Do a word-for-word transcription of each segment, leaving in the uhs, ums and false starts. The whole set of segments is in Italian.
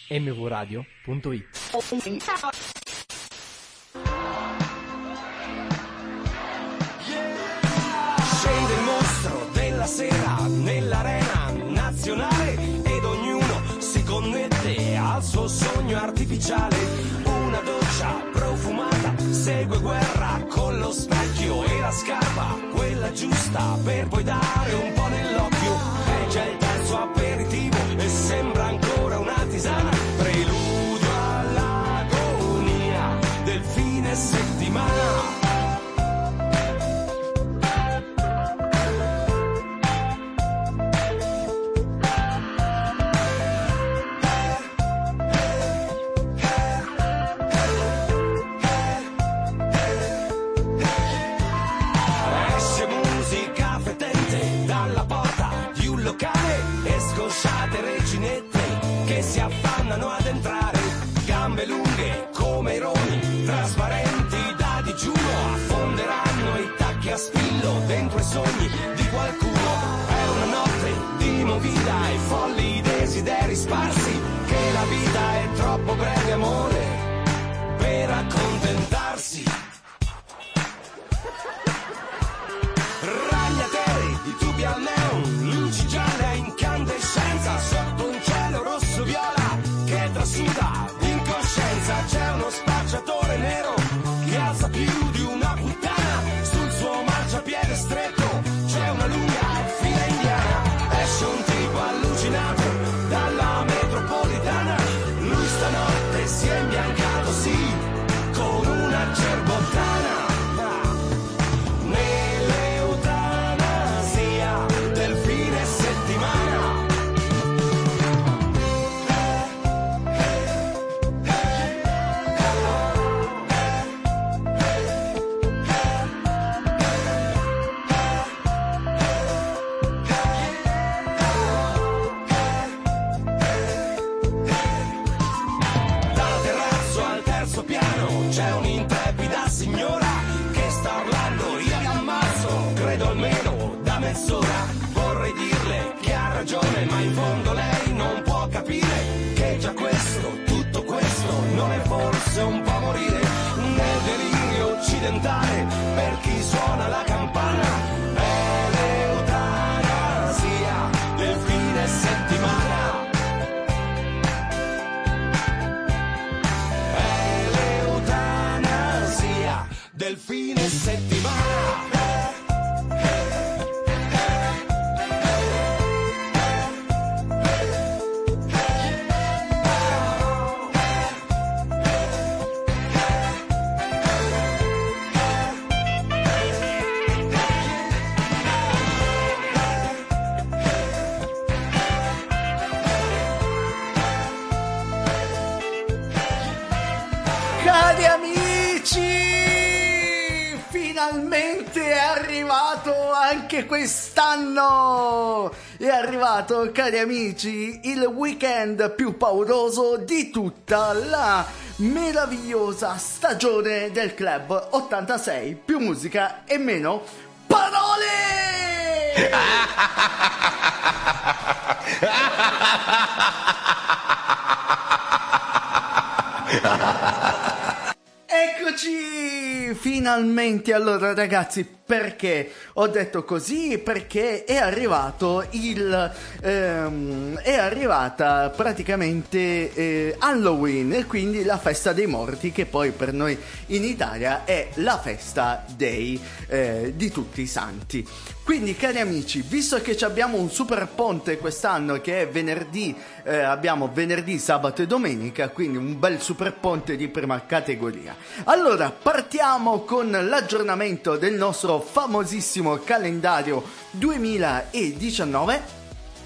m v radio punto it. Scende il mostro della sera nell'arena nazionale ed ognuno si connette al suo sogno artificiale. Una doccia profumata segue guerra con lo specchio e la scarpa, quella giusta per poi dare un po' nell'occhio. È già il terzo aperitivo e sembra ancora una tisana, preludio all'agonia del fine settimana. Scosciate reginette che si affannano ad entrare, gambe lunghe come i roni, trasparenti da digiuno, affonderanno i tacchi a spillo dentro i sogni di qualcuno. È una notte di movida e folli desideri sparsi, che la vita è troppo breve, amore, per accontentarsi. Ragnatele di tubi al neon, luci gialle a incandescenza sotto un cielo rosso viola che trasuda l'incoscienza. C'è uno spacciatore nero che alza più di una puttana sul suo marciapiede stretto. C'è una lunga fila indiana, esce un tipo allucinato dalla metropolitana. Lui stanotte si è imbiancato, sì, con una cerbottana. C'è un'intrepida signora che sta urlando, io vi ammazzo, credo almeno da mezz'ora. Vorrei dirle che ha ragione, ma in fondo lei non può capire che già questo, tutto questo, non è forse un po' morire nel delirio occidentale per chi suona la campana. È l'eutanasia del fine settimana. Del fine settimana. Cari amici, finalmente è arrivato anche quest'anno! È arrivato, cari amici, il weekend più pauroso di tutta la meravigliosa stagione del Club ottantasei, più musica e meno parole! Eccoci, finalmente. Allora ragazzi, perché ho detto così? Perché è arrivato il ehm, è arrivata praticamente eh, Halloween, e quindi la festa dei morti, che poi per noi in Italia è la festa dei eh, di tutti i santi. Quindi cari amici, visto che abbiamo un super ponte quest'anno che è venerdì, eh, abbiamo venerdì, sabato e domenica, quindi un bel super ponte di prima categoria. Allora partiamo con l'aggiornamento del nostro famosissimo calendario duemiladiciannove.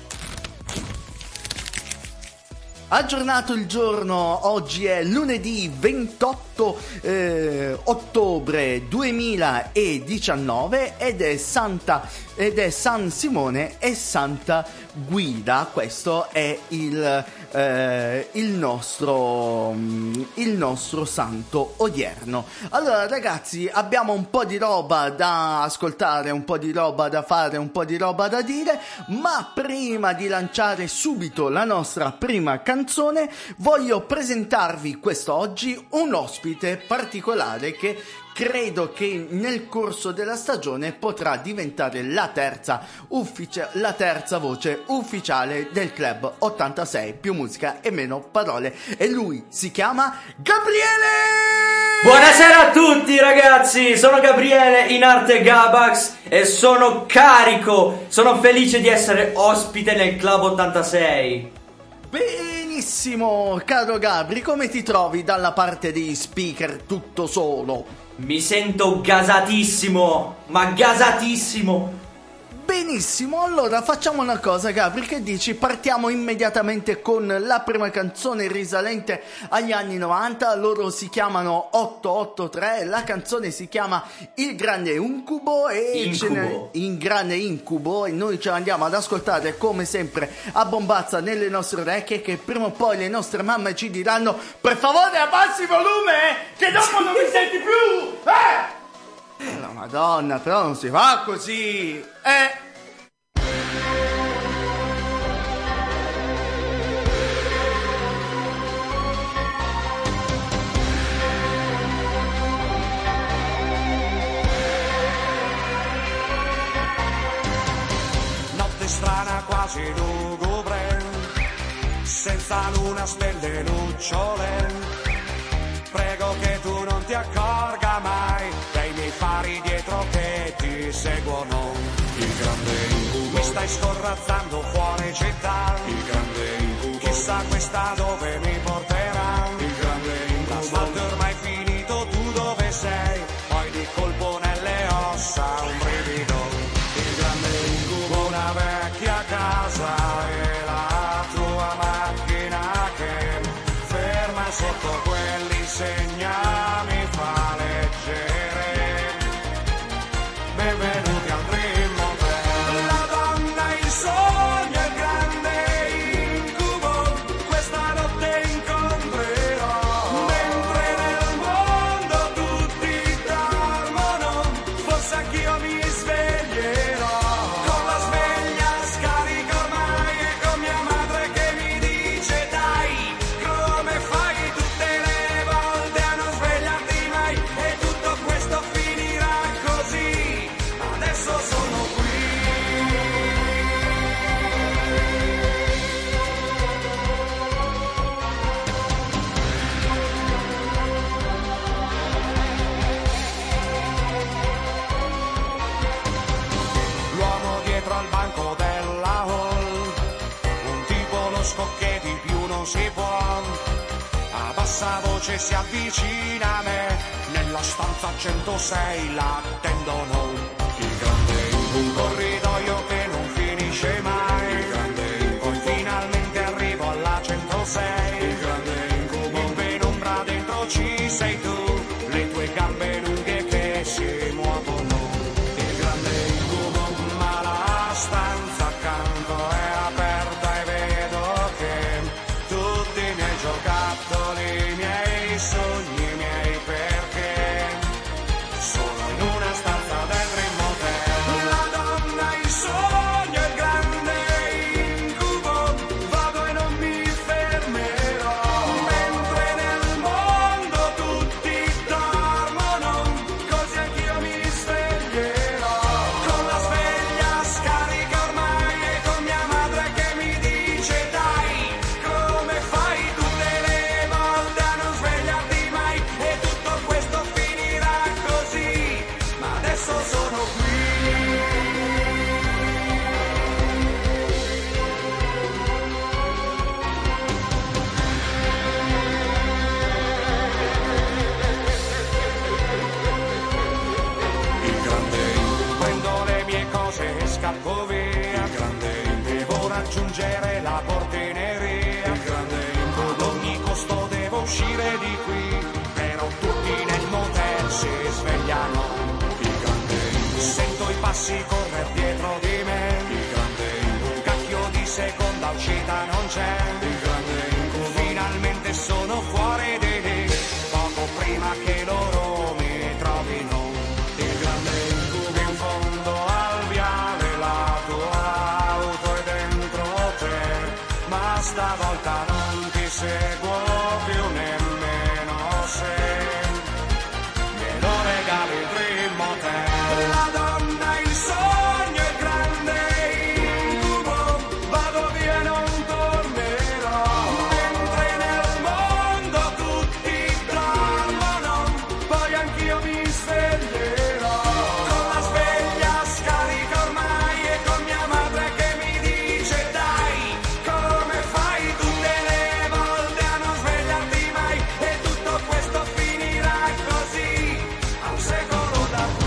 Aggiornato il giorno, oggi è lunedì ventotto eh, ottobre duemiladiciannove ed è Santa ed è San Simone e Santa Guida. Questo è il eh, il nostro il nostro santo odierno. Allora ragazzi, abbiamo un po' di roba da ascoltare, un po' di roba da fare, un po' di roba da dire, ma prima di lanciare subito la nostra prima canzone voglio presentarvi quest'oggi un ospite particolare che credo che nel corso della stagione potrà diventare la terza, ufficia- la terza voce ufficiale del club ottantasei, più musica e meno parole, e lui si chiama Gabriele! Buonasera a tutti ragazzi, sono Gabriele, in arte Gabax, e sono carico, sono felice di essere ospite nel club ottantasei. Benissimo, caro Gabri, come ti trovi dalla parte degli speaker tutto solo? Mi sento gasatissimo, ma gasatissimo. Benissimo, allora facciamo una cosa, Gabri, che dici? Partiamo immediatamente con la prima canzone risalente agli anni novanta. Loro si chiamano otto otto tre, la canzone si chiama Il Grande Incubo e Incubo. Ce ne... in Grande Incubo, e noi ce la andiamo ad ascoltare come sempre a bombazza nelle nostre orecchie, che prima o poi le nostre mamme ci diranno: per favore abbassi il volume che dopo non mi senti più, eh! La Madonna, però non si fa così, eh! Notte strana quasi lugubre, senza luna, stelle, lucciole. Prego che tu non ti accorga mai dei miei fari dietro che ti seguono. Il grande incubo, mi stai scorrazzando fuori città. Il grande incubo, chissà questa dove mi porterà. Il grande incubo, l'asfalto è ormai finito, tu dove sei? Poi di colpo nelle ossa un brivido. Il grande incubo, una vecchia casa e la tua macchina che ferma sotto segna mi fa leggere. Benvenuti al Dream Hotel. La donna, il sogno, il grande incubo, questa notte incontrerò. Mentre nel mondo tutti dormono, forse anch'io mi sveglierò. Con la sveglia scarico ormai e con mia madre che mi dice: dai, come fai tutte le volte a non svegliarti mai? E tutto questo finirà così. Adesso sono qui. L'uomo dietro al banco della hall, un tipo lo scocche di più non si può. A bassa voce si avvicina a me, nella stanza centosei l'attendono. Il grande incubo, corridoio che non finisce mai. Il grande incubo, poi finalmente arrivo alla centosei. Il grande incubo, in penombra dentro ci sei tu, le tue gambe lunghe che si muovono. Il grande incubo, ma la stanza accanto è aperta e vedo che tutti i miei giocattoli, i miei sogni, i miei perché sono in una stanza del Dream Hotel. La donna, il sogno, il grande incubo, vado e non mi fermerò. Mentre nel mondo tutti dormono, così anch'io mi sveglierò. Con la sveglia scarica ormai e con mia madre che mi dice: dai, come fai tutte le volte a non svegliarti mai? E tutto questo finirà così. Ma adesso sono qui. Il grande incubo, prendo le mie cose e scappo via. Il grande incubo, devo raggiungere la portineria. Il grande incubo, ad ogni costo devo uscire di qui, però tutti nel motel si svegliano. Il grande incubo, sento i passi correre dietro di me. Il grande incubo, cacchio di seconda uscita non c'è. Il grande stavolta non ti seguo più nemmeno se me lo regali il Dream Hotel. La donna, il sogno, il grande incubo, vado via e non tornerò, mentre nel mondo tutti dormono, poi anch'io mi sveglierò, con la sveglia scarica ormai e con mia madre che mi dice dai, come fai tutte le volte a non svegliarti mai, e tutto questo finirà così, a un secolo da qui.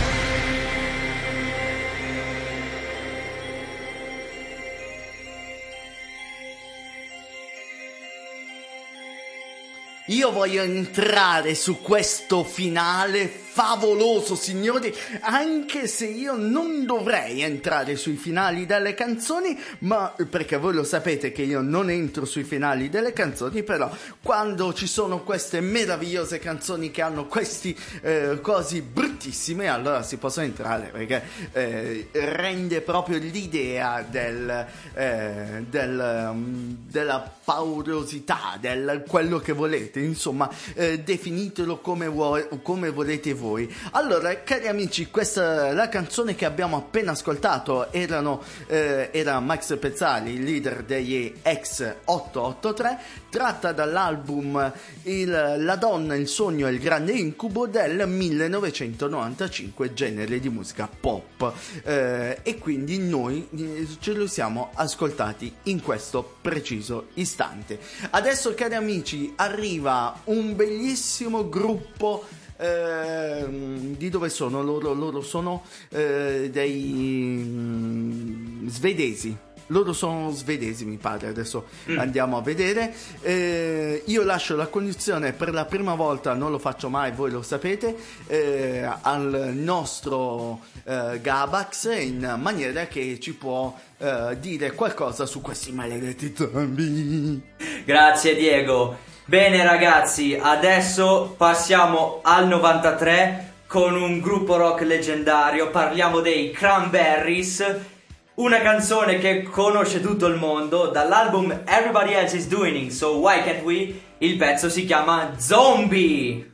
Io voglio entrare su questo finale favoloso, signori, anche se io non dovrei entrare sui finali delle canzoni, ma perché voi lo sapete che io non entro sui finali delle canzoni, però quando ci sono queste meravigliose canzoni che hanno questi eh, cosi bruttissime, allora si possono entrare, perché eh, rende proprio l'idea del, eh, del um, della paurosità, del quello che volete, insomma, eh, definitelo come, vuoi, come volete voi. Allora, cari amici, questa la canzone che abbiamo appena ascoltato erano, eh, era Max Pezzali, il leader degli X ottocentoottantatré, tratta dall'album il, La donna, il sogno e il grande incubo del millenovecentonovantacinque, genere di musica pop, eh, e quindi noi ce lo siamo ascoltati in questo preciso istante. Adesso, cari amici, arriva un bellissimo gruppo. Eh, di dove sono loro? Loro sono eh, dei mm, svedesi. Loro sono svedesi, mi pare. Adesso mm. andiamo a vedere. Eh, io lascio la condizione per la prima volta, non lo faccio mai, voi lo sapete, eh, al nostro eh, Gabax, in maniera che ci può eh, dire qualcosa su questi maledetti zombie. Grazie Diego. Bene ragazzi, adesso passiamo al novantatré con un gruppo rock leggendario, parliamo dei Cranberries, una canzone che conosce tutto il mondo, dall'album Everybody Else Is Doing It, So Why Can't We? Il pezzo si chiama Zombie!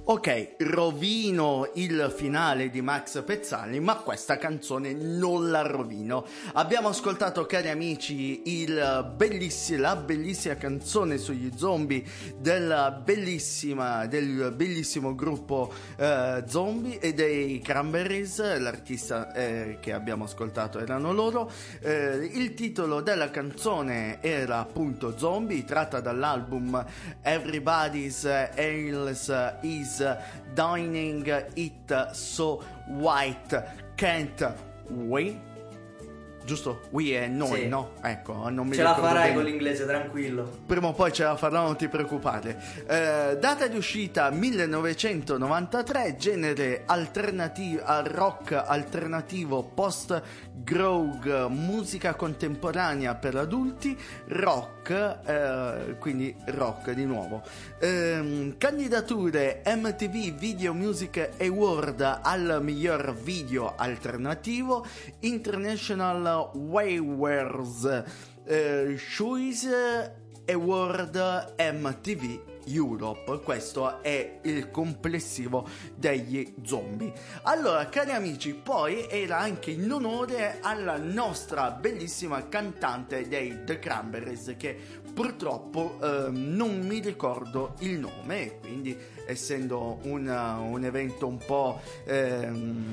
Ok, rovino il finale di Max Pezzali, ma questa canzone non la rovino. Abbiamo ascoltato, cari amici, il belliss- la bellissima canzone sugli zombie della bellissima, del bellissimo gruppo eh, Zombie e dei Cranberries. L'artista eh, che abbiamo ascoltato erano loro. Eh, il titolo della canzone era appunto Zombie, tratta dall'album Everybody's Else Is Dining It So White Can't We? Giusto? We è noi, sì. No? Ecco, non mi ce la ricordo farai bene. con l'inglese, tranquillo. Prima o poi ce la farò, non ti preoccupare. Eh, data di uscita millenovecentonovantatré, genere alternativo, rock alternativo post grog, musica contemporanea per adulti, rock, eh, quindi rock di nuovo. Eh, candidature M T V Video Music Award al miglior video alternativo, International Waywers Uh, Choice Award M T V Europe. Questo è il complessivo degli zombie. Allora, cari amici, poi era anche in onore alla nostra bellissima cantante dei The Cranberries, che purtroppo eh, non mi ricordo il nome, quindi essendo un, un evento un po' eh,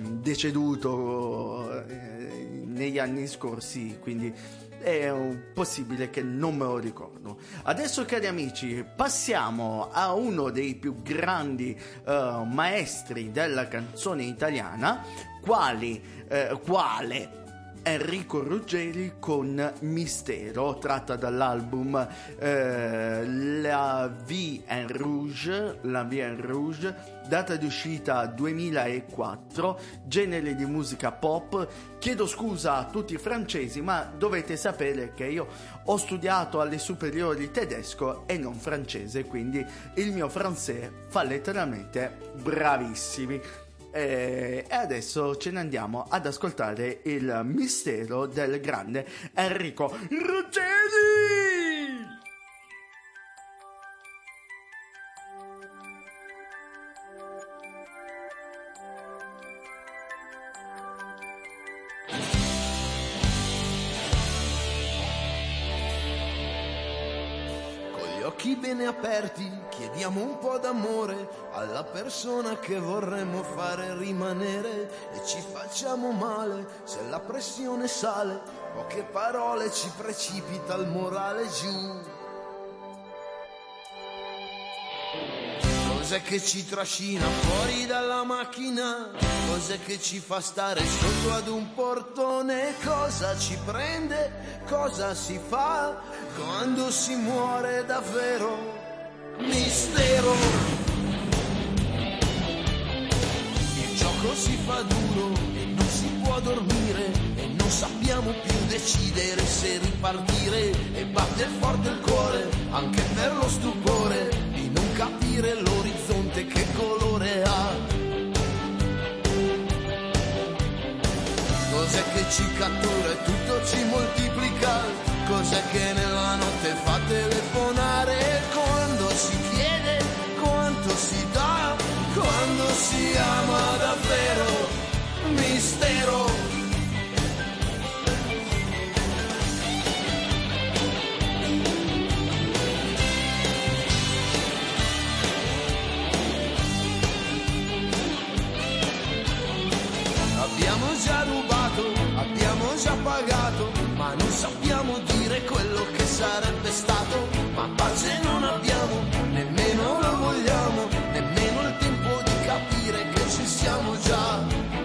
deceduto eh, negli anni scorsi, quindi è possibile che non me lo ricordo. Adesso, cari amici, passiamo a uno dei più grandi uh, maestri della canzone italiana, quali, uh, quale Enrico Ruggeri con Mistero, tratta dall'album eh, La Vie en Rouge, La Vie en Rouge, data di uscita duemilaquattro, genere di musica pop. Chiedo scusa a tutti i francesi, ma dovete sapere che io ho studiato alle superiori tedesco e non francese, quindi il mio francese fa letteralmente bravissimi. E adesso ce ne andiamo ad ascoltare il mistero del grande Enrico Ruggeri. Occhi bene aperti, chiediamo un po' d'amore alla persona che vorremmo fare rimanere e ci facciamo male se la pressione sale, poche parole ci precipita il morale giù. Cos'è che ci trascina fuori dalla macchina? Cos'è che ci fa stare sotto ad un portone? Cosa ci prende? Cosa si fa quando si muore davvero? Mistero. Il gioco si fa duro e non si può dormire e non sappiamo più decidere se ripartire e batte forte il cuore anche per lo stupore di non capire l'orizzonte che colore ha. Cos'è che ci cattura e tutto ci moltiplica? Cos'è che nella notte fa telefonare? Quando si chiede quanto si dà, quando si ama davvero, mistero. Abbiamo già rubato, abbiamo già pagato, ma non sappiamo dire quello che sarebbe stato. Ma pace non abbiamo, nemmeno lo vogliamo, nemmeno il tempo di capire che ci siamo già.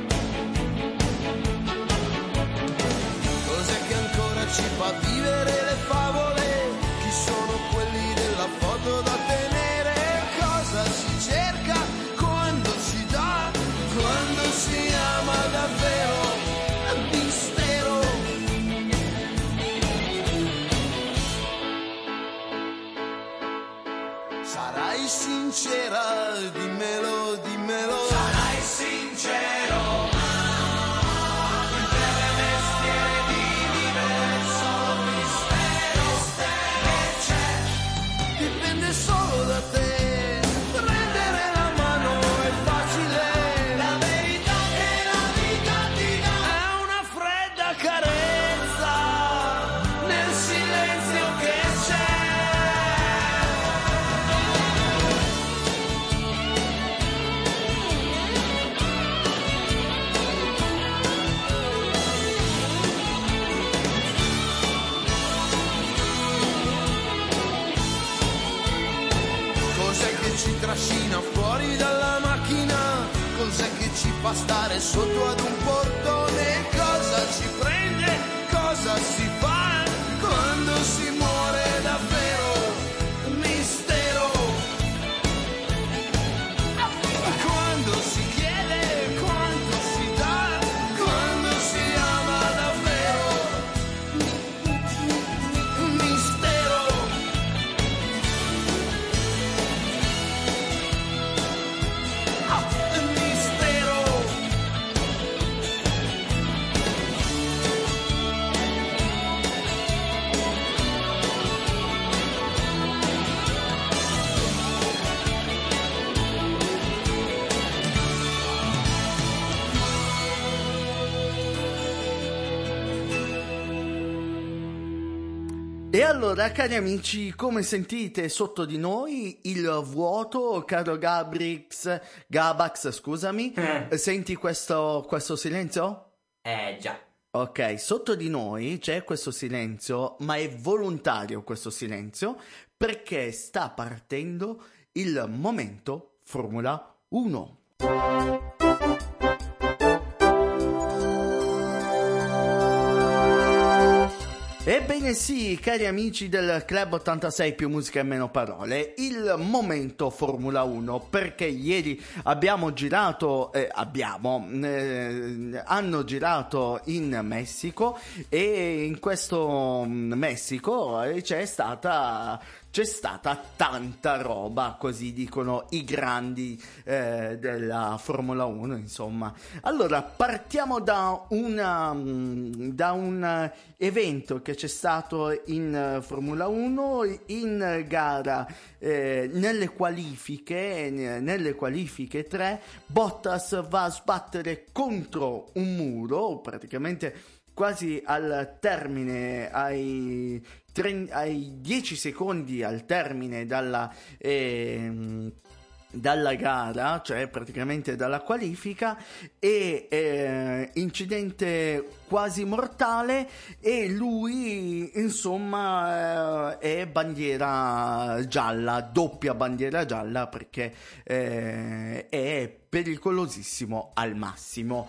Cos'è che ancora ci fa vivere le favole? Chi sono quelli della foto da tenere? Cosa si cerca quando si dà, quando si ama davvero? Mistero. Sarai sincera, fuori dalla macchina, cos'è che ci fa stare sotto ad un portone? Cosa ci prende? Cosa si fa quando si muore davvero? Un mistero. Quando si chiede, quando si dà, quando si ama davvero. Un mistero. Un mistero. E allora, cari amici, come sentite sotto di noi il vuoto, caro Gabrix, Gabax, scusami, Eh. senti questo, questo silenzio? Eh già. Ok, sotto di noi c'è questo silenzio, ma è volontario questo silenzio, perché sta partendo il momento Formula uno. Ebbene sì, cari amici del Club ottantasei più musica e meno parole, il momento Formula uno, perché ieri abbiamo girato, eh, abbiamo, eh, hanno girato in Messico e in questo Messico eh, c'è stata... C'è stata tanta roba, così dicono i grandi eh, della Formula uno, insomma. Allora, partiamo da, una, da un evento che c'è stato in Formula uno, in gara, eh, nelle qualifiche, nelle qualifiche tre, Bottas va a sbattere contro un muro, praticamente quasi al termine, ai, tre, ai dieci secondi al termine dalla, eh, dalla gara, cioè praticamente dalla qualifica, e eh, incidente quasi mortale, e lui insomma eh, è bandiera gialla, doppia bandiera gialla, perché eh, è pericolosissimo al massimo.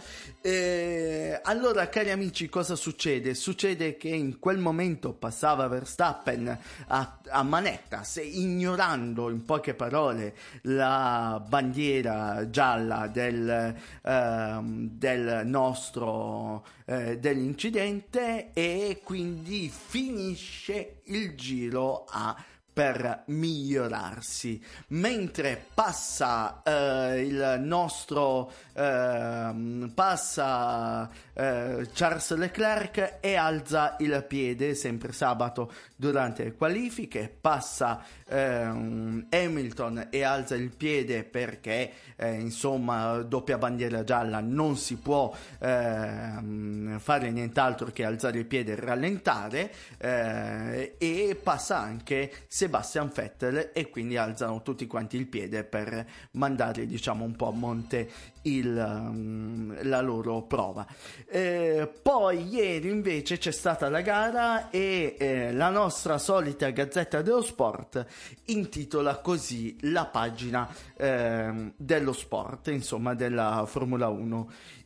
Eh, allora, cari amici, cosa succede? Succede che in quel momento passava Verstappen a, a manetta, se ignorando in poche parole la bandiera gialla del, eh, del nostro eh, dell'incidente, e quindi finisce il giro a per migliorarsi, mentre passa eh, il nostro eh, passa eh, Charles Leclerc e alza il piede, sempre sabato durante le qualifiche, passa eh, Hamilton e alza il piede perché eh, insomma doppia bandiera gialla, non si può eh, fare nient'altro che alzare il piede e rallentare, eh, e passa anche Sebastian Vettel, e quindi alzano tutti quanti il piede per mandare, diciamo, un po' a monte il, um, la loro prova. Eh, poi ieri invece c'è stata la gara, e eh, la nostra solita Gazzetta dello Sport intitola così la pagina eh, dello sport, insomma della Formula uno: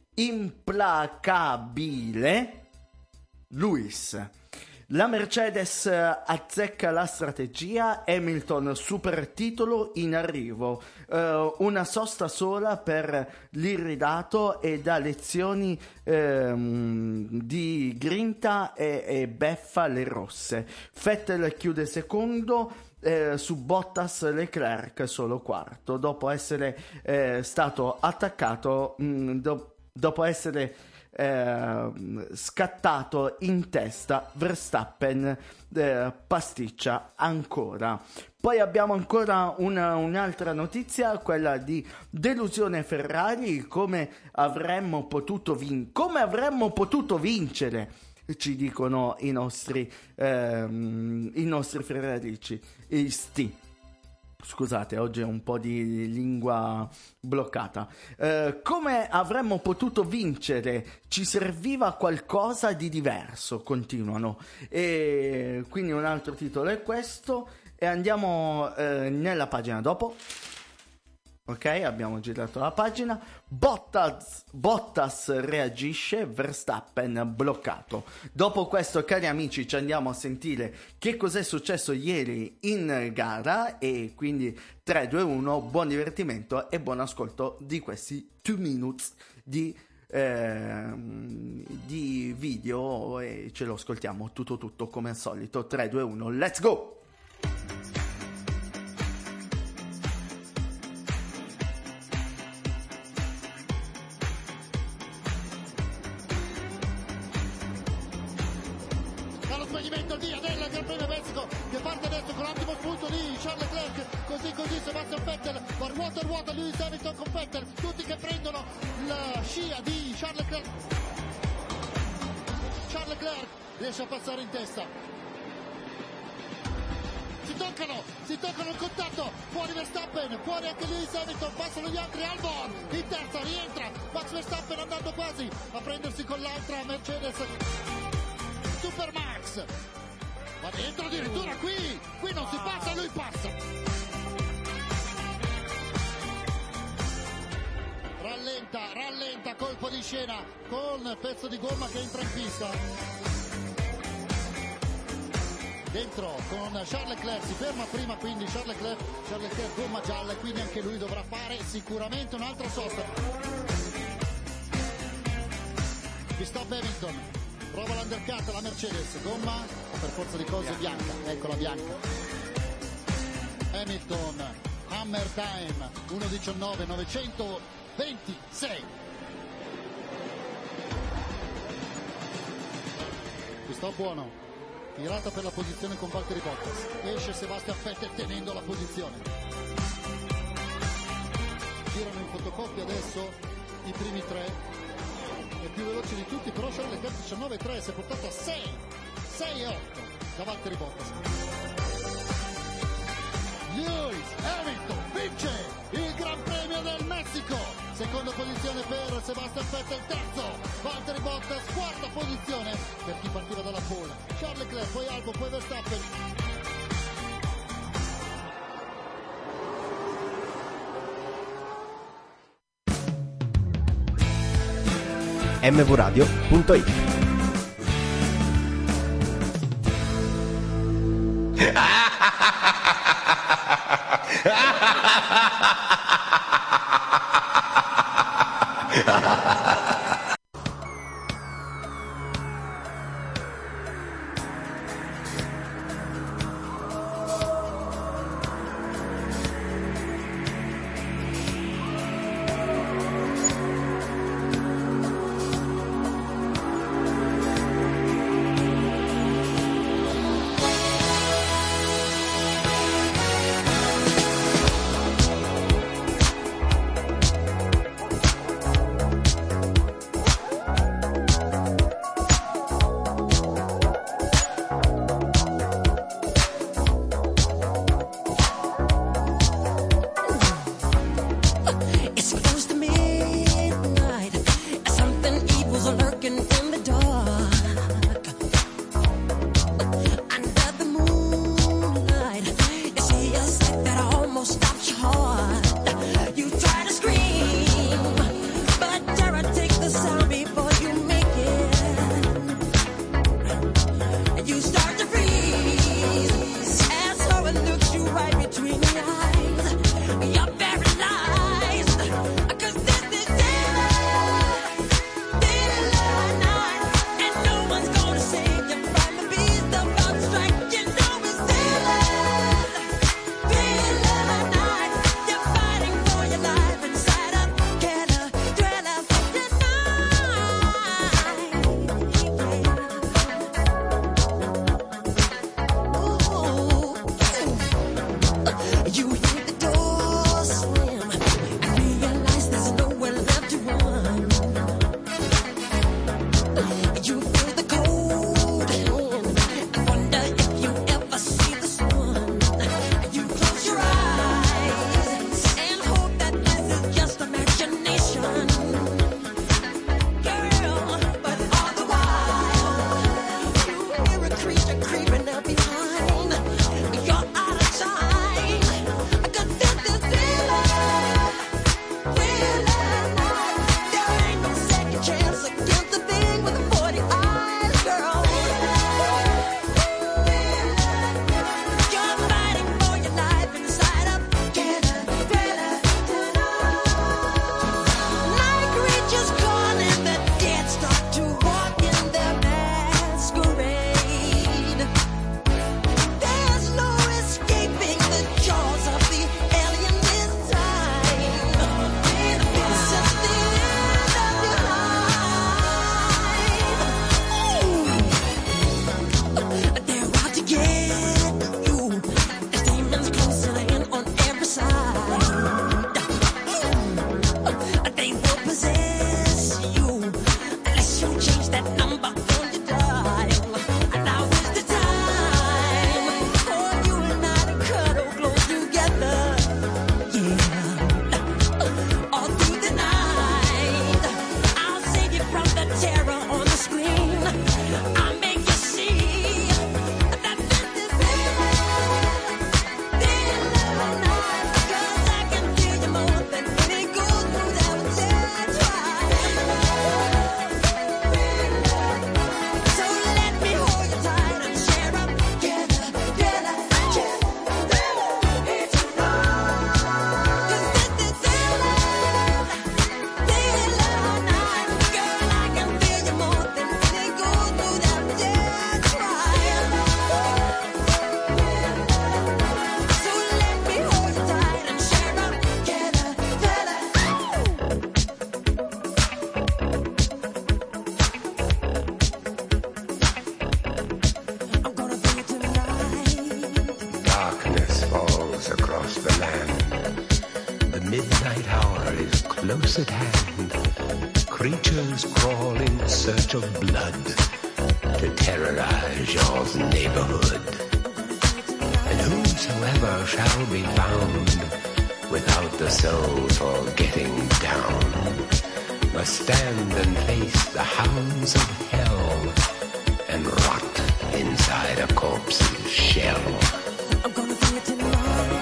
implacabile Lewis. La Mercedes azzecca la strategia, Hamilton super titolo in arrivo, uh, una sosta sola per l'irridato e dà lezioni um, di grinta e, e beffa le rosse. Vettel chiude secondo, eh, su Bottas Leclerc solo quarto, dopo essere eh, stato attaccato, mh, do- dopo essere Eh, scattato in testa. Verstappen eh, pasticcia ancora. Poi abbiamo ancora una, un'altra notizia, quella di delusione Ferrari. Come avremmo potuto vin- come avremmo potuto vincere, ci dicono i nostri ehm, i nostri ferrarici, i sti. Scusate, oggi è un po' di lingua bloccata. Eh, come avremmo potuto vincere? Ci serviva qualcosa di diverso, continuano. E quindi un altro titolo è questo. E andiamo eh, nella pagina dopo. Ok, abbiamo girato la pagina. Bottas, Bottas reagisce, Verstappen bloccato. Dopo questo, cari amici, ci andiamo a sentire che cos'è successo ieri in gara. E quindi tre, due, uno, buon divertimento e buon ascolto di questi due minutes di, eh, di video. E ce lo ascoltiamo tutto tutto come al solito. tre, due, uno, let's go! Sebastian Vettel, va ruota a ruota Lewis Hamilton con Vettel, tutti che prendono la scia di Charles Leclerc. Charles Leclerc riesce a passare in testa. Si toccano, si toccano il contatto, fuori Verstappen, fuori anche Lewis Hamilton, passano gli altri, Albon in terza, rientra Max Verstappen andando quasi a prendersi con l'altra Mercedes. Super Max, va dentro addirittura qui, qui non si passa, lui passa. Rallenta, rallenta, colpo di scena con pezzo di gomma che entra in pista. Dentro con Charles Leclerc, si ferma prima quindi Charles Leclerc, Charles Leclerc gomma gialla e quindi anche lui dovrà fare sicuramente un'altra sosta. Verstappen Hamilton, prova l'undercut, la Mercedes, gomma per forza di cose bianca, eccola bianca. Hamilton, hammer time, uno diciannove novecentoventisei. Questo buono, tirata per la posizione con Valtteri Bottas, esce Sebastian Vettel tenendo la posizione. Girano in fotocopia adesso i primi tre, è più veloce di tutti, però Charles Leclerc diciannove tre si è portato a sei, sei otto da Valtteri Bottas. Lewis Hamilton vince il Gran Premio del Messico, seconda posizione per Sebastian Vettel, terzo Valtteri Bottas, quarta posizione per chi partiva dalla pole, Charles Leclerc, poi Albon, poi Verstappen. M V radio punto it. hour is close at hand. Creatures crawl in search of blood to terrorize your neighborhood. And whosoever shall be found without the soul for getting down must stand and face the hounds of hell and rot inside a corpse's shell. I'm gonna do it tomorrow.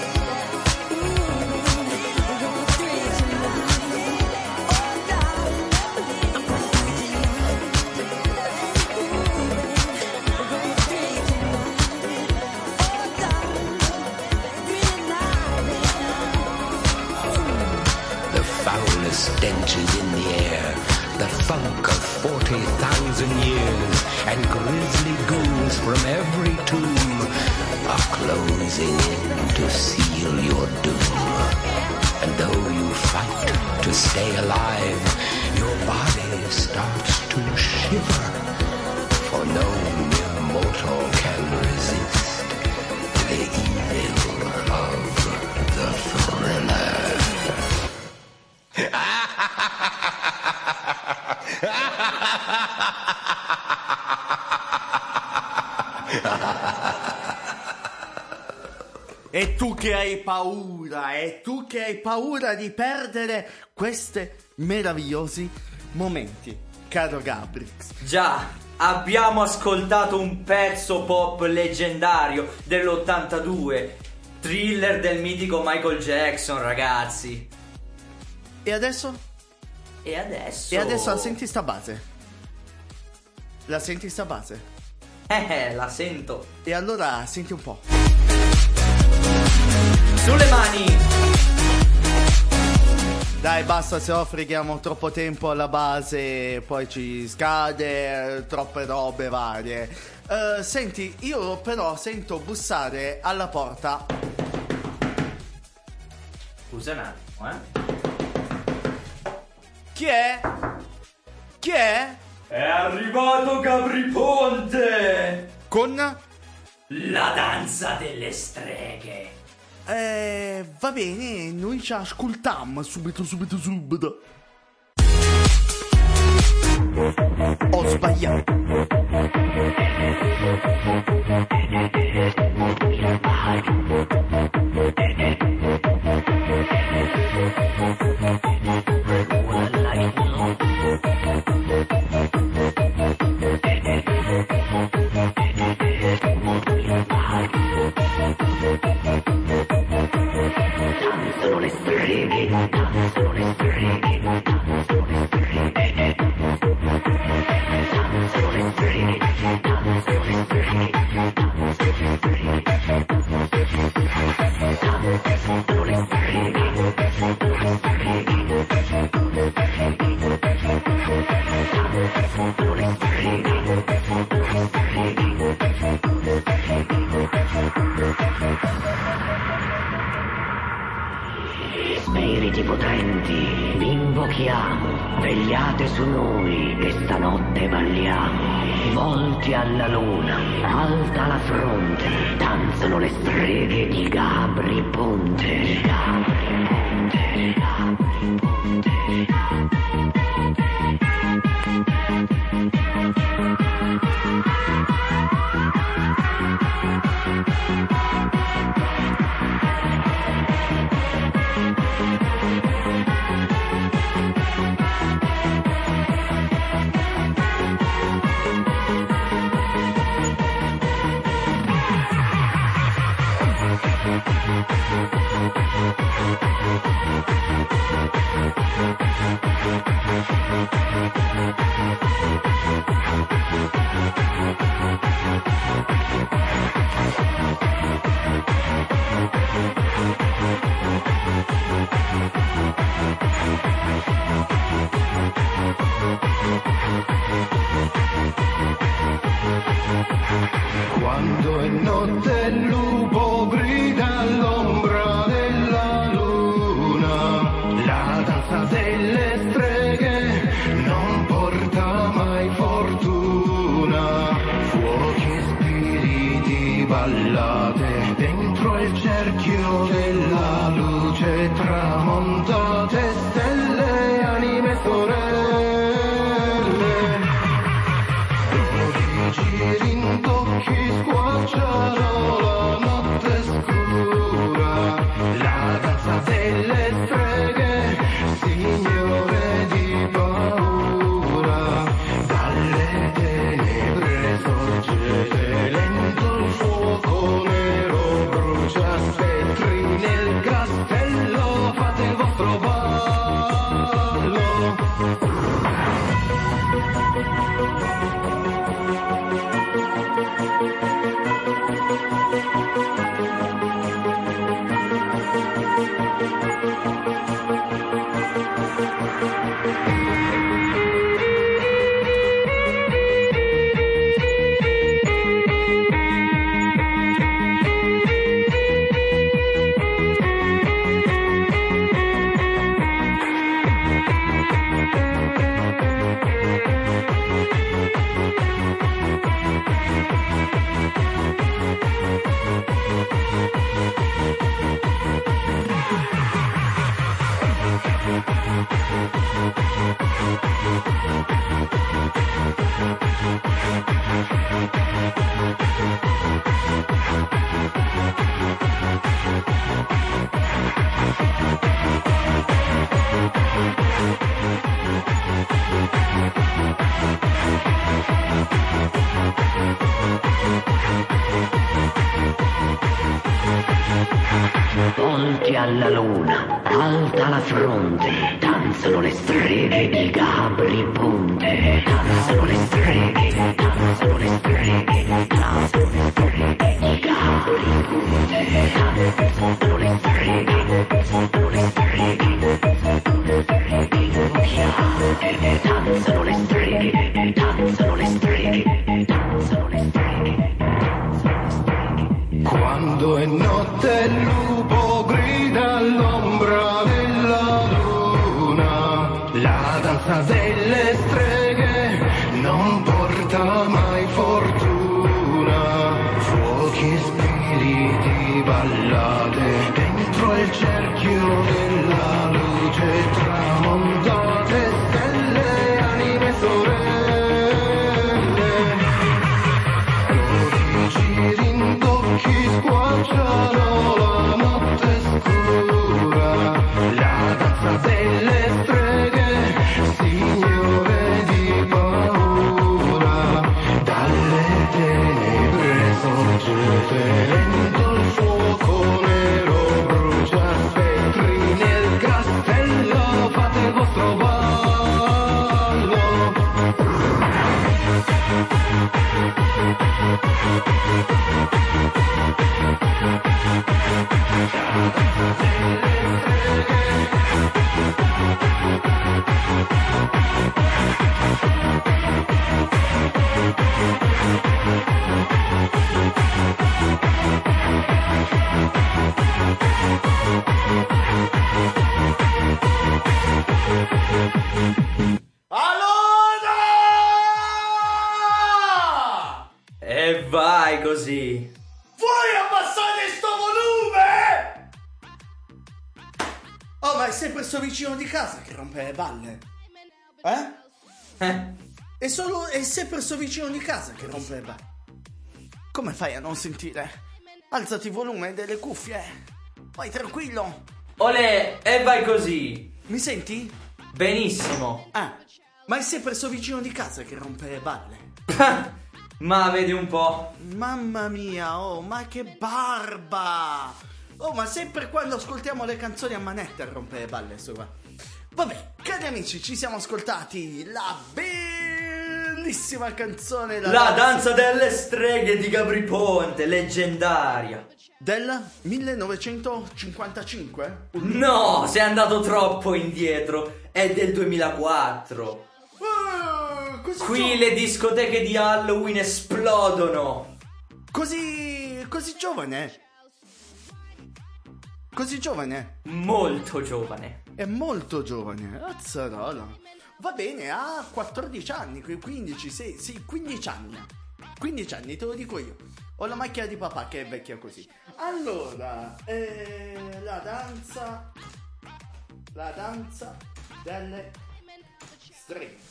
Stenches in the air, the funk of forty thousand years, and grisly ghouls from every tomb are closing in to seal your doom. And though you fight to stay alive, your body starts to shiver, for no mere mortal can resist the evil of the thriller. E tu che hai paura, e tu che hai paura di perdere questi meravigliosi momenti, caro Gabrix. Già, abbiamo ascoltato un pezzo pop leggendario dell'ottantadue, Thriller del mitico Michael Jackson, ragazzi. E adesso? E adesso? E adesso la senti sta base? La senti sta base? Eh, la sento. E allora senti un po'. Sulle mani! Dai, basta, se no freghiamo troppo tempo alla base, poi ci scade, troppe robe varie. Uh, senti, io però sento bussare alla porta. Scusa un attimo, eh? Chi è? Chi è? È arrivato Gabri Ponte! Con? La danza delle streghe. Eh, va bene, noi ci ascoltiamo subito, subito, subito. Ho sbagliato. Danzano le streghe, danzano le streghe, danzano le streghe. Danzano le streghe, danzano le streghe, danzano le streghe. Danzano le Spiriti potenti, vi invochiamo, vegliate su noi che stanotte balliamo. Volti alla luna, alta la fronte, danzano le streghe di Gabri Ponte. Di Gabri Ponte, di Gabri Ponte, di Gabri Quando è notte il lupo grida all'ombra della luna, la danza delle streghe non porta mai fortuna. Fuochi e spiriti, ballate, dentro il cerchio della luce tramontate stelle, anime sorelle, dove giri in tocchi squarciano la notte scura, la danza delle streghe, signore di paura, dalle tenebre sorgete lento il fuoco nero, brucia spettri nel castello, fate il vostro ballo. Volti alla luna, alta la fronte, danzano le streghe di Gabri Ponte, danzano le streghe, danzano le streghe, danzano le streghe di Gabri Ponte, danzano le streghe, danzano le streghe, danzano le streghe, invochiate, danzano le streghe, danzano le streghe, danzano le streghe. Quando è notte il lupo grida all'ombra della luna, la danza delle streghe non porta mai fortuna, fuochi e spiriti ballate dentro il cerchio della luce tramontate stelle, anime sorelle, dove giri in tocchi squarciano la notte scura, la danza delle streghe, signore di paura, dalle tenebre sorgete lento il fuoco nero, brucia spettri nel castello, fate il vostro ballo. E vai così. Vuoi abbassare sto volume? Oh, ma è sempre sto vicino di casa che rompe le balle. Eh? Eh, È solo, è sempre sto vicino di casa che rompe le balle. Come fai a non sentire? Alzati il volume delle cuffie. Vai tranquillo. olè, e vai così. Mi senti? Benissimo. Ah, ma è sempre sto vicino di casa che rompe le balle. Ma vedi un po'. Mamma mia, oh, ma che barba! Oh, ma sempre quando ascoltiamo le canzoni a manetta rompe le balle sto qua. Vabbè, cari amici, ci siamo ascoltati la bellissima canzone La, la danza delle streghe di Gabri Ponte, leggendaria. del millenovecentocinquantacinque? No, sei andato troppo indietro. È del duemilaquattro. Uh, così Qui gio- le discoteche di Halloween esplodono. Così, così giovane? Così giovane? Molto giovane. È molto giovane, azzarola. Va bene, ha quattordici anni, quindici, sì, sì, quindici anni. quindici anni, te lo dico io. Ho la macchina di papà che è vecchia così. Allora, eh, la danza, la danza delle streghe.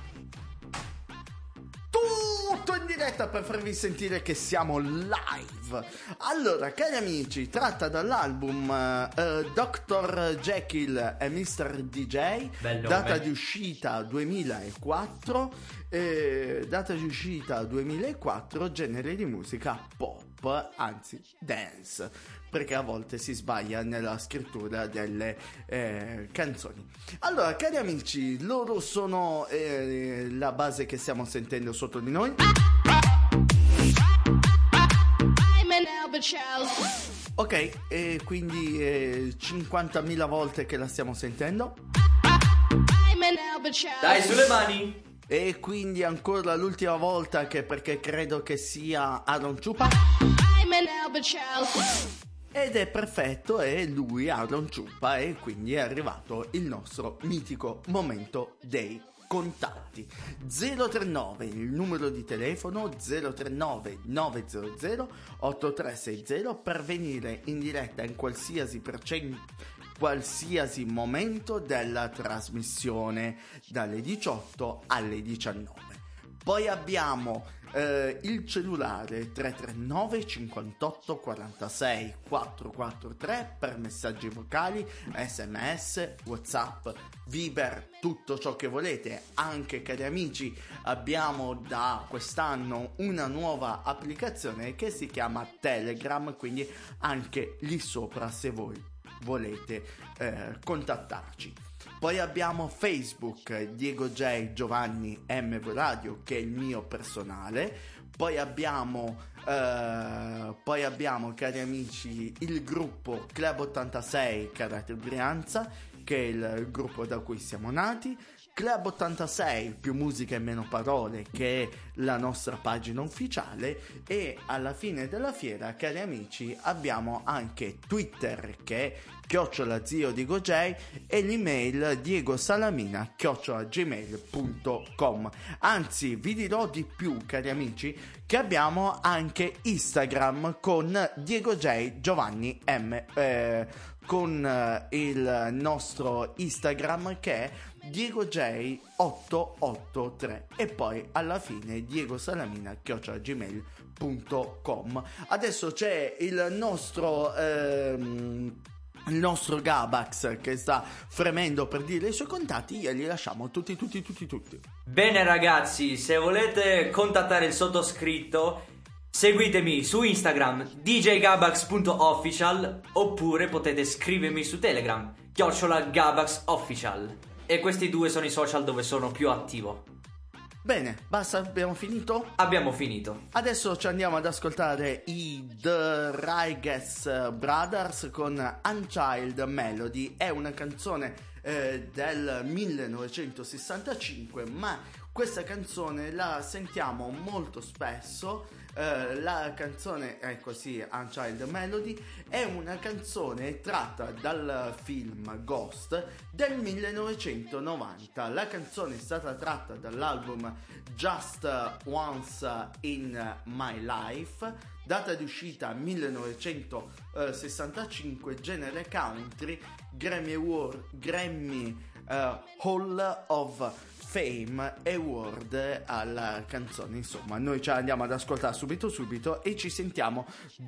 Tutto in diretta per farvi sentire che siamo live. Allora, cari amici, tratta dall'album uh, doctor Jekyll e mister D J, data di uscita duemilaquattro, eh, data di uscita duemilaquattro, genere di musica pop, anzi dance, perché a volte si sbaglia nella scrittura delle eh, canzoni. Allora, cari amici, loro sono eh, la base che stiamo sentendo sotto di noi. Ok, e quindi eh, cinquantamila volte che la stiamo sentendo. Dai, sulle mani! E quindi ancora l'ultima volta, che perché credo che sia Aaron Ciupa. Ed è perfetto, è lui Aaron Ciupa, e quindi è arrivato il nostro mitico momento dei contatti. Zero tre nove il numero di telefono, zero tre nove nove zero zero otto tre sei zero per venire in diretta in qualsiasi percento, qualsiasi momento della trasmissione dalle diciotto alle diciannove. Poi abbiamo eh, il cellulare tre tre nove cinquantotto quarantasei quattrocentoquarantatré per messaggi vocali, sms, whatsapp, Viber, tutto ciò che volete. Anche, cari amici, abbiamo da quest'anno una nuova applicazione che si chiama Telegram, quindi anche lì sopra se voi volete eh, contattarci. Poi abbiamo Facebook, Diego J Giovanni M V Radio, che è il mio personale. Poi abbiamo eh, poi abbiamo, cari amici, il gruppo Club ottantasei Karate Brianza, che è il gruppo da cui siamo nati. Club ottantasei più musica e meno parole, che è la nostra pagina ufficiale. E alla fine della fiera, cari amici, abbiamo anche Twitter, che è chiocciola zio Diego J, e l'email diegosalamina chiocciola gmail punto com. Anzi, vi dirò di più, cari amici, che abbiamo anche Instagram con Diego J Giovanni M, eh, con eh, il nostro Instagram che è Diego J otto otto tre, e poi alla fine diegosalamina chiocciola gmail punto com. Adesso c'è il nostro ehm, il nostro Gabax che sta fremendo per dire i suoi contatti. Glieli lasciamo tutti tutti tutti tutti. Bene ragazzi, se volete contattare il sottoscritto, seguitemi su Instagram d j gabax punto official, oppure potete scrivermi su Telegram chiocciola gabax official, e questi due sono i social dove sono più attivo. Bene, basta, abbiamo finito? Abbiamo finito. Adesso ci andiamo ad ascoltare i The Righteous Brothers con Unchild Melody. È una canzone eh, del millenovecentosessantacinque, ma questa canzone la sentiamo molto spesso. Uh, la canzone è così, Unchild Melody, è una canzone tratta dal film Ghost del millenovecentonovanta. La canzone è stata tratta dall'album Just Once in My Life, data di uscita millenovecentosessantacinque, genere country, Grammy Award, Grammy uh, Hall of Fame Award alla canzone. Insomma, noi ci andiamo ad ascoltare subito subito e ci sentiamo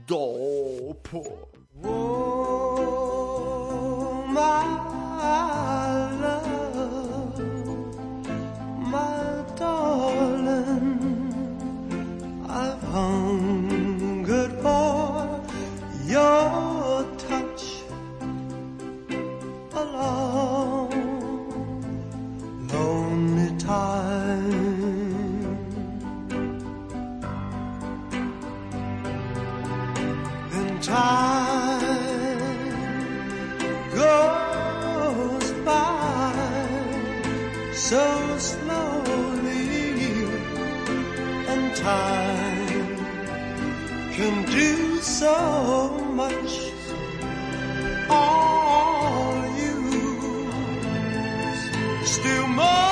dopo. Oh, my love, my darling, I've hungered for your touch alone. Lonely time, then time goes by so slowly, and time can do so much. All you still more.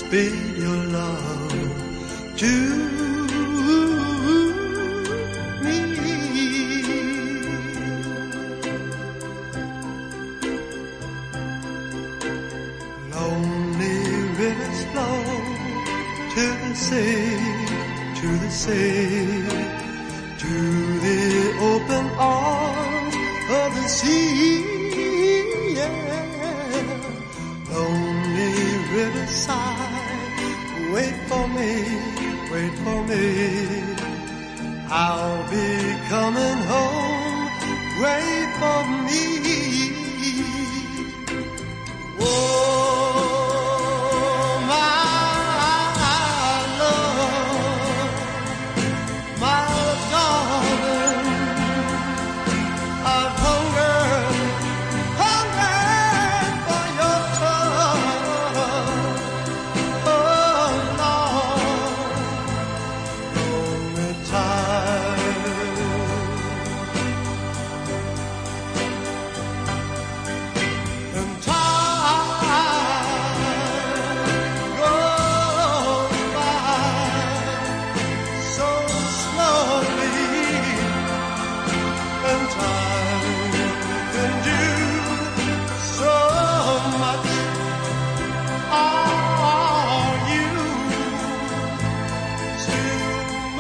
be your love to me. Lonely rivers flow to the sea, to the sea, to the open arms of the sea. Yeah. Lonely riverside, wait for me, wait for me. I'll be coming home, wait for me. Oh, my love, my darling, I've hungered, hungered for your touch. Oh, Lord, lonely time. And time goes by so slowly, and time can do so much. Are you still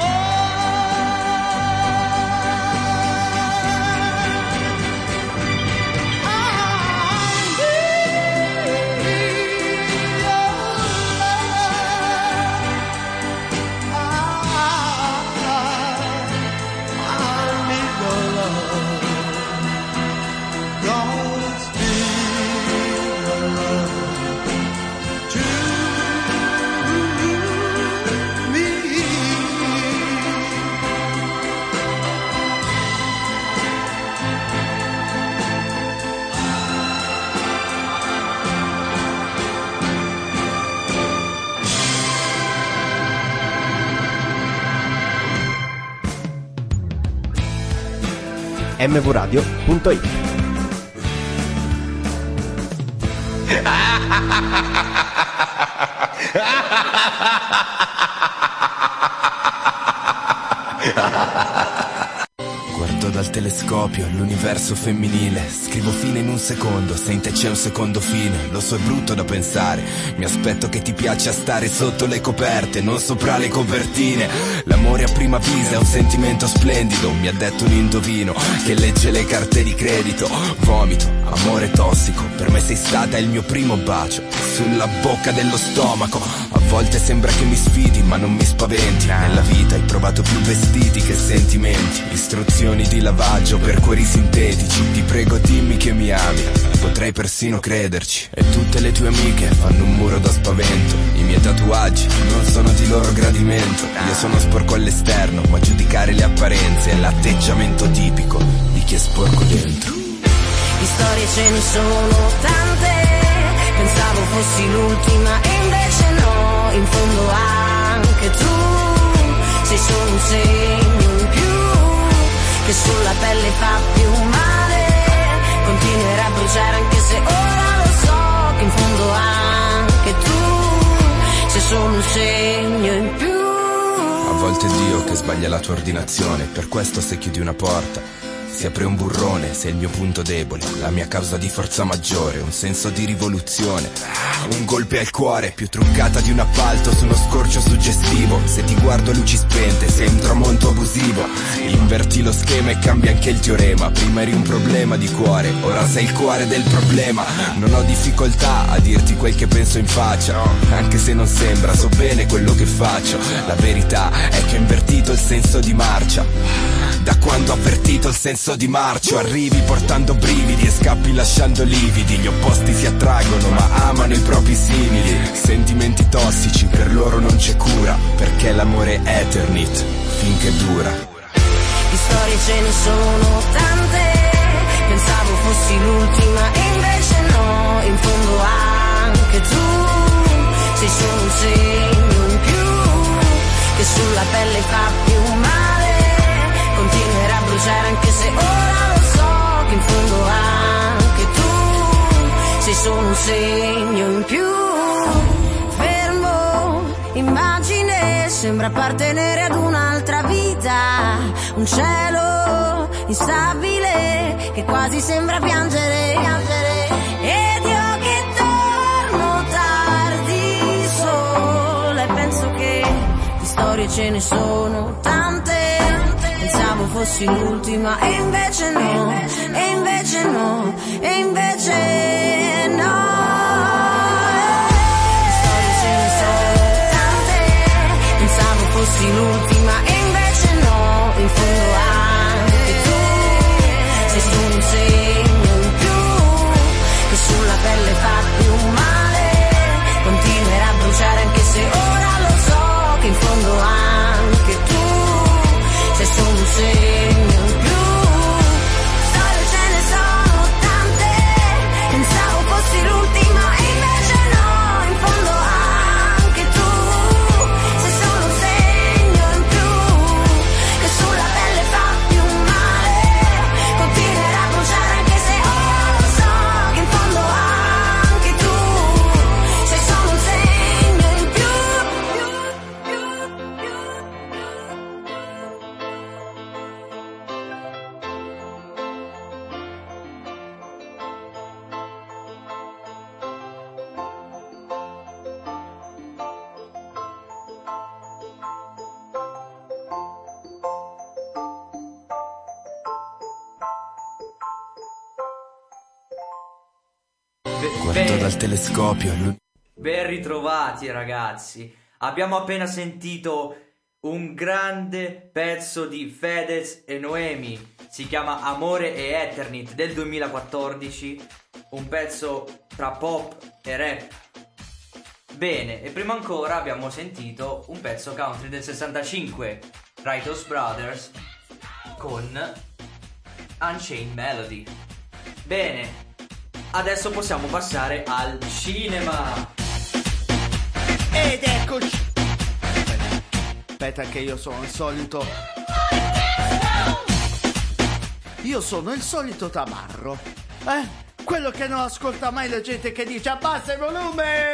m v radio punto it. Guardo dal telescopio l'universo femminile, scrivo fine in un secondo, se in te c'è un secondo fine. Lo so, è brutto da pensare, mi aspetto che ti piaccia stare sotto le coperte, non sopra le copertine. L'amore a prima vista è un sentimento splendido, mi ha detto un indovino che legge le carte di credito. Vomito, amore tossico, per me sei stata il mio primo bacio sulla bocca dello stomaco. A volte sembra che mi sfidi ma non mi spaventi, nella vita hai provato più vestiti che sentimenti. Istruzioni di lavaggio per cuori sintetici, ti prego dimmi che mi ami, potrei persino crederci. E tutte le tue amiche fanno un muro da spavento, i miei tatuaggi non sono di loro gradimento. Io sono sporco all'esterno, ma giudicare le apparenze è l'atteggiamento tipico di chi è sporco dentro. Di storie ce ne sono tante, pensavo fossi l'ultima e invece no, in fondo anche tu sei solo un segno in più, che sulla pelle fa più male, continuerà a bruciare anche se ora lo so, che in fondo anche tu sei solo un segno in più. A volte è Dio che sbaglia la tua ordinazione, per questo se chiudi una porta si apre un burrone. Sei il mio punto debole, la mia causa di forza maggiore, un senso di rivoluzione, un golpe al cuore, più truccata di un appalto su uno scorcio suggestivo. Se ti guardo a luci spente sei un tramonto abusivo. Inverti lo schema e cambia anche il teorema, prima eri un problema di cuore, ora sei il cuore del problema. Non ho difficoltà a dirti quel che penso in faccia, anche se non sembra, so bene quello che faccio. La verità è che ho invertito il senso di marcia, da quando ho avvertito il senso di marcio. Arrivi portando brividi e scappi lasciando lividi, gli opposti si attraggono ma amano i propri simili. Sentimenti tossici, per loro non c'è cura, perché l'amore è eternit, finché dura. Di storie ce ne sono tante, pensavo fossi l'ultima e invece no, in fondo anche tu sei solo un segno in più, che sulla pelle fa più male, continuerà a bruciare anche se ora lo so, che in fondo anche tu sei solo un segno in più. Fermo sembra appartenere ad un'altra vita, un cielo instabile che quasi sembra piangere, piangere. Ed io che torno tardi sola e penso che di storie ce ne sono tante. Pensavo fossi l'ultima e invece no, e invece no, e invece no. Di storie ce ne sono tante. Pensavo fossi l'ultima e invece no. In fondo anche tu sei solo un segno in più che sulla pelle fa più male. Continuerà a bruciare anche se ora lo so che in fondo anche tu sei solo un segno in più. Storie ce ne sono tante. Pensavo fossi l'ultima e invece no. In fondo anche tu sei solo un segno in più che sulla pelle fa più male. Continuerà a bruciare anche se ora lo so che in fondo anche tu sei solo un segno in più. Guardo dal telescopio. l'u- Ben ritrovati ragazzi, abbiamo appena sentito un grande pezzo di Fedez e Noemi, si chiama Amore e Eternit del duemilaquattordici, un pezzo tra pop e rap. Bene, e prima ancora abbiamo sentito un pezzo country del sessantacinque, Righteous Brothers con Unchained Melody. Bene, adesso possiamo passare al cinema. Ed eccoci. Aspetta che io sono il solito. Io sono il solito tamarro. Eh? Quello che non ascolta mai la gente che dice abbassa il volume.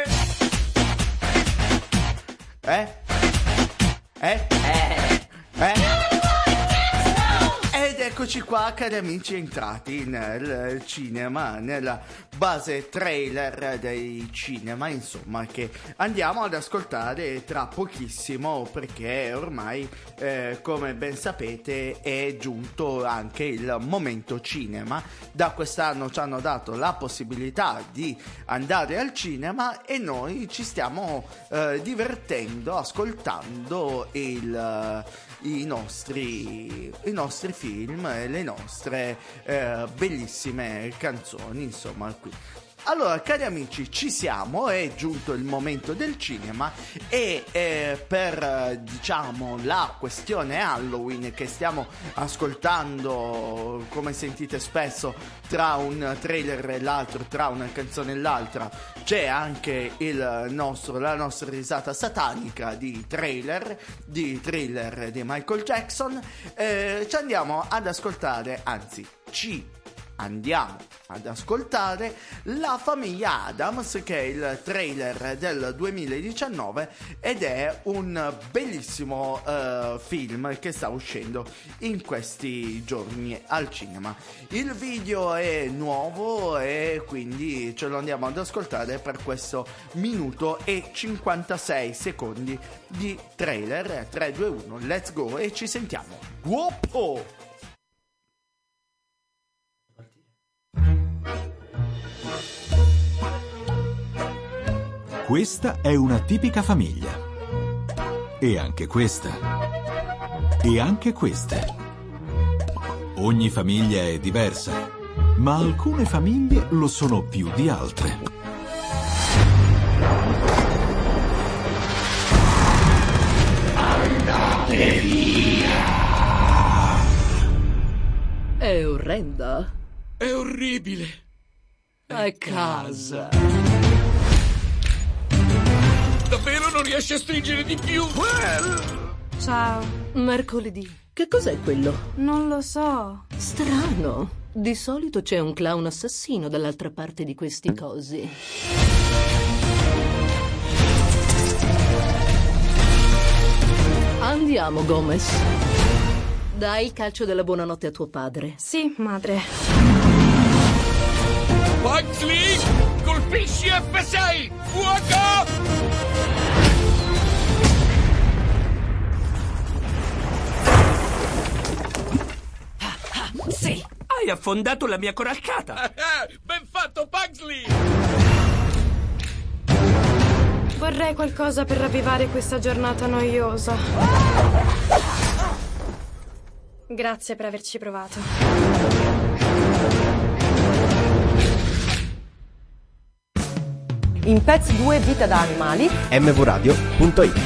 Eh? Eh? Eh. Eh? Ed eccoci qua, cari amici, entrati nel cinema, nella base trailer dei cinema, insomma, che andiamo ad ascoltare tra pochissimo, perché ormai, eh, come ben sapete, è giunto anche il momento cinema. Da quest'anno ci hanno dato la possibilità di andare al cinema e noi ci stiamo eh, divertendo ascoltando il... I nostri, i nostri film e le nostre eh, bellissime canzoni, insomma, qui. Allora, cari amici, ci siamo, è giunto il momento del cinema e eh, per, eh, diciamo, la questione Halloween che stiamo ascoltando, come sentite spesso, tra un trailer e l'altro, tra una canzone e l'altra, c'è anche il nostro, la nostra risata satanica di trailer, di thriller di Michael Jackson. Eh, ci andiamo ad ascoltare, anzi, ci andiamo ad ascoltare La famiglia Addams, che è il trailer del duemiladiciannove ed è un bellissimo uh, film che sta uscendo in questi giorni al cinema. Il video è nuovo e quindi ce lo andiamo ad ascoltare per questo minuto e cinquantasei secondi di trailer. Tre, due, uno, let's go e ci sentiamo. Guoppo! Questa è una tipica famiglia. E anche questa. E anche queste. Ogni famiglia è diversa, ma alcune famiglie lo sono più di altre. Andate via! È orrenda. È orribile. A casa. Davvero non riesci a stringere di più? Ciao. Mercoledì. Che cos'è quello? Non lo so. Strano. Di solito c'è un clown assassino dall'altra parte di questi cosi. Andiamo, Gomez. Dai il calcio della buonanotte a tuo padre. Sì, madre. Pugsley, colpisci F sei! Fuoco! Sì, hai affondato la mia coralcata. Ben fatto, Pugsley! Vorrei qualcosa per ravvivare questa giornata noiosa. Grazie per averci provato. In Pets due Vita da animali M V radio punto it.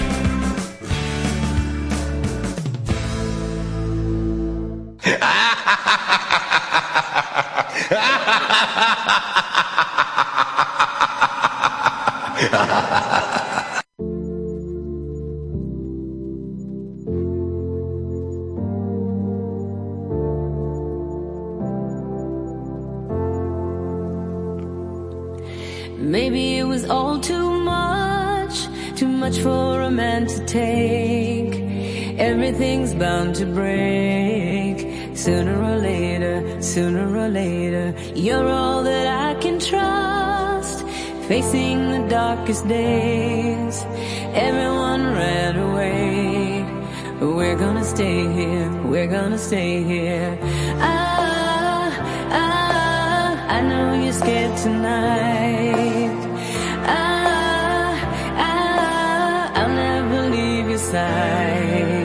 Maybe it was all too much, too much for a man to take. Everything's bound to break, sooner or later, sooner or later. You're all that I can trust, facing the darkest days. Everyone ran away, but we're gonna stay here, we're gonna stay here. Ah, ah, I know you're scared tonight. Ah, ah, I'll never leave your side.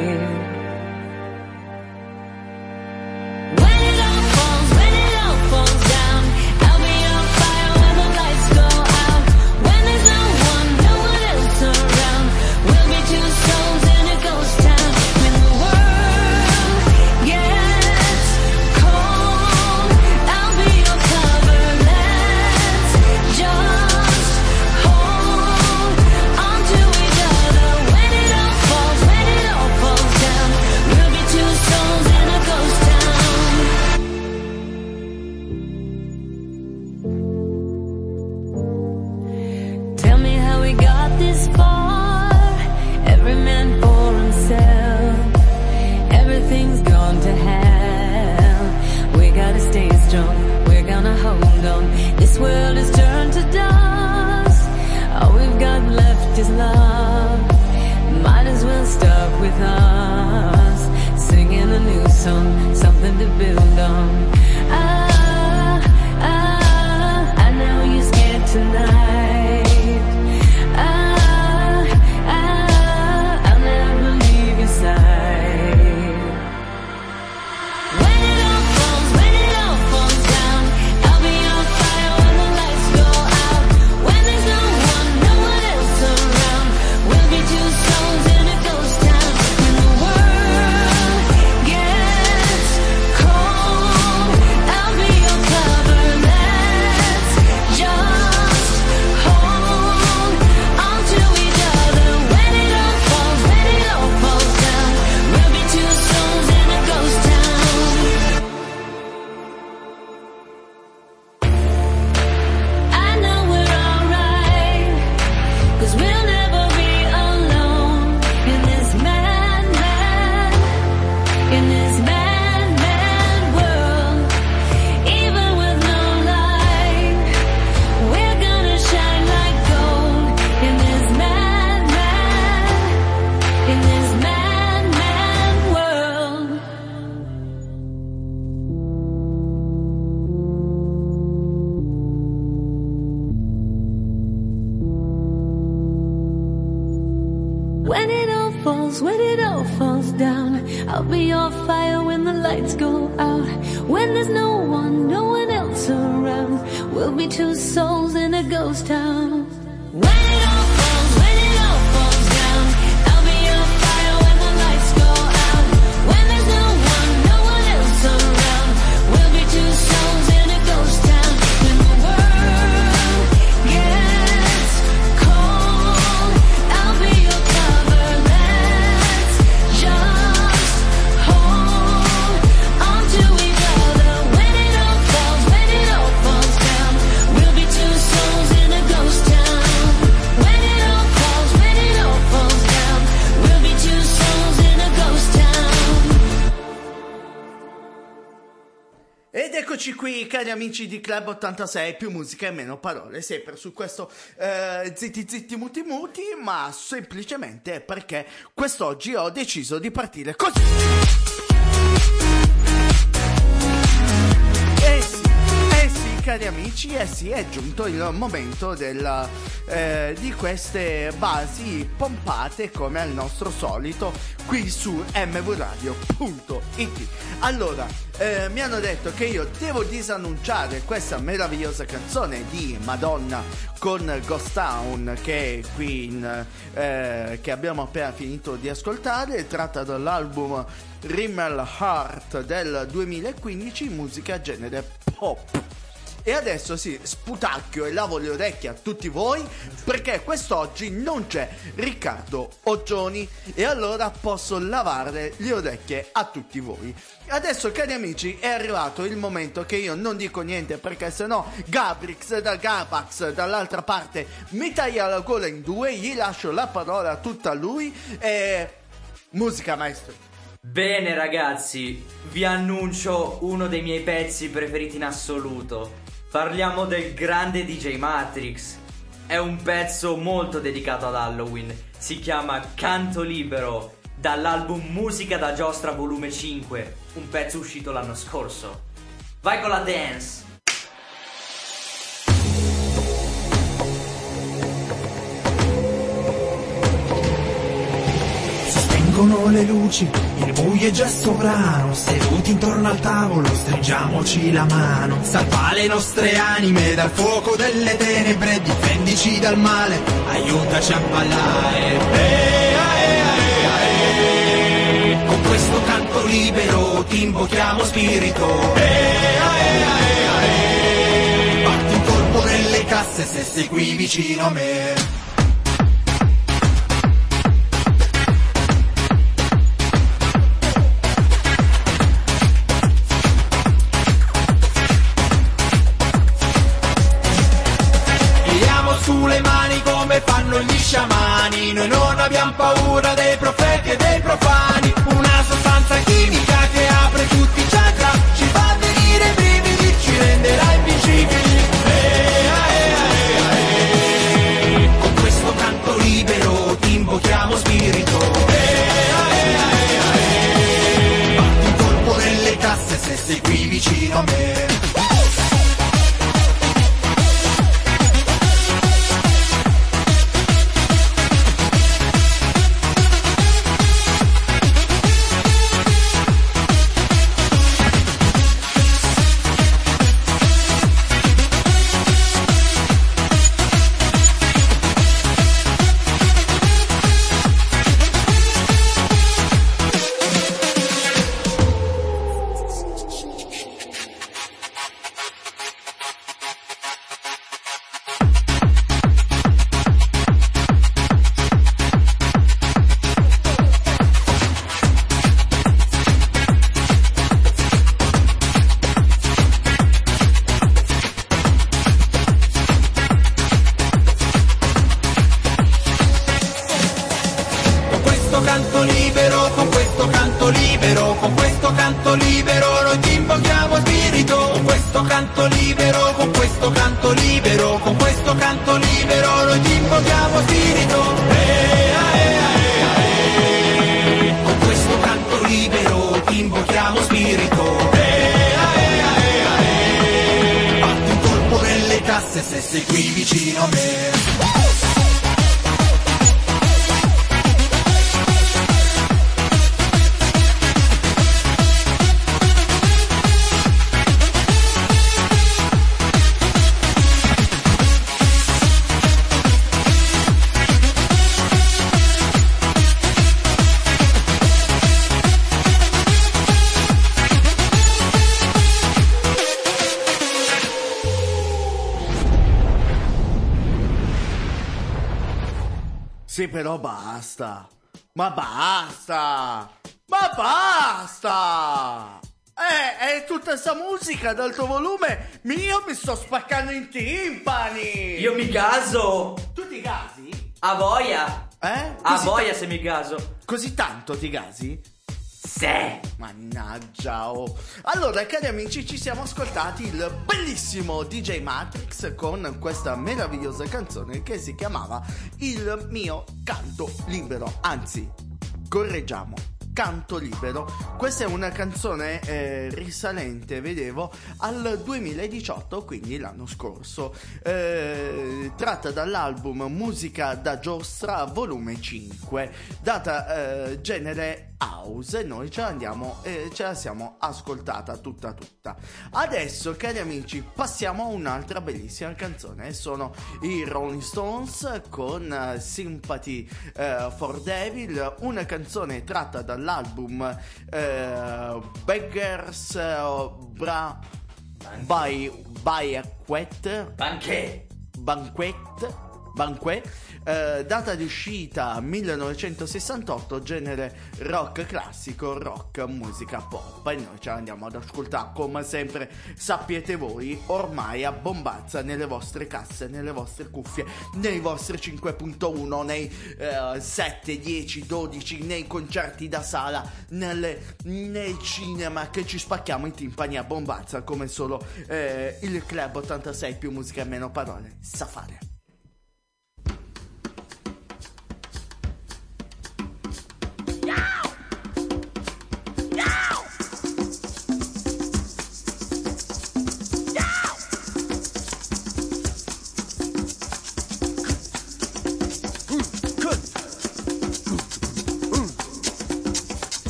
When it all falls, when it all falls down, I'll be your fire when the lights go out. When there's no one, no one else around, we'll be two souls in a ghost town. When it all falls, when it all falls down, I'll be your fire when the lights go out. When there's no one, no one else around, we'll be two souls in a ghost town. When the world gets cold, I'll be your cover. Let's just hold on to each other. When it all falls, when it all falls down, we'll be two souls in a ghost town. Ed eccoci qui, cari amici di Club ottantasei, più musica e meno parole, sempre su questo eh, zitti zitti muti muti, ma semplicemente perché quest'oggi ho deciso di partire così. Eh sì, eh sì, cari amici, eh sì, è giunto il momento del, eh, di queste basi pompate come al nostro solito qui su m v radio punto i t. Allora, eh, mi hanno detto che io devo disannunciare questa meravigliosa canzone di Madonna con Ghost Town che è qui in, eh, che abbiamo appena finito di ascoltare, tratta dall'album Rimmel Heart del duemilaquindici, musica genere pop. E adesso sì, sputacchio e lavo le orecchie a tutti voi perché quest'oggi non c'è Riccardo Oggioni e allora posso lavare le orecchie a tutti voi. Adesso, cari amici, è arrivato il momento che io non dico niente perché sennò Gabrix da Gabax dall'altra parte mi taglia la gola in due, gli lascio la parola tutta a lui e... musica, maestro. Bene ragazzi, vi annuncio uno dei miei pezzi preferiti in assoluto. Parliamo del grande D J Matrix. È un pezzo molto dedicato ad Halloween. Si chiama Canto Libero, dall'album Musica da Giostra volume cinque, un pezzo uscito l'anno scorso. Vai con la dance! Spengono le luci, il buio è già sovrano, seduti intorno al tavolo stringiamoci la mano. Salva le nostre anime dal fuoco delle tenebre, difendici dal male, aiutaci a ballare. Eh, eh, eh, eh. Con questo canto libero ti invochiamo spirito. Eh, eh, eh, eh. Batti un colpo nelle casse se sei qui vicino a me. Sulle mani come fanno gli sciamani, noi non abbiamo paura dei profeti e dei profani. Una sostanza chimica che apre tutti i chakra, ci fa venire i brividi, ci renderà invincibili. Eh, eh, eh, eh. Con questo canto libero ti invochiamo spirito. Eh, eh, eh, eh. Batti un colpo nelle casse se sei qui vicino a me. Se sei qui vicino a me. Sì, però basta. Ma basta. Ma basta. Eh, è tutta sta musica ad alto volume. Io mi sto spaccando in timpani. Io mi caso. Tu ti gasi? A voglia. Eh? A Così voglia ta- se mi caso. Così tanto ti gasi? Sì. Mannaggia, oh. Allora, cari amici, ci siamo ascoltati il bellissimo D J Matrix con questa meravigliosa canzone che si chiamava Il mio canto libero. Anzi, correggiamo, canto libero. Questa è una canzone eh, risalente, vedevo, al duemiladiciotto, quindi l'anno scorso, eh, tratta dall'album Musica da giostra volume cinque, data eh, genere house, e noi ce la andiamo eh, ce la siamo ascoltata tutta tutta. Adesso, cari amici, passiamo a un'altra bellissima canzone. Sono i Rolling Stones con uh, Sympathy uh, for Devil, una canzone tratta dall'album uh, Beggars uh, Bra by Banquet Banquet Banquet Banquet, eh, data di uscita millenovecentosessantotto, genere rock classico, rock, musica pop, e noi ce la andiamo ad ascoltare come sempre, sappiate voi, ormai a bombazza nelle vostre casse, nelle vostre cuffie, nei vostri cinque punto uno, nei eh, sette, dieci, dodici, nei concerti da sala, nelle, nei cinema, che ci spacchiamo i timpani a bombazza come solo eh, il Club ottantasei più musica e meno parole sa fare.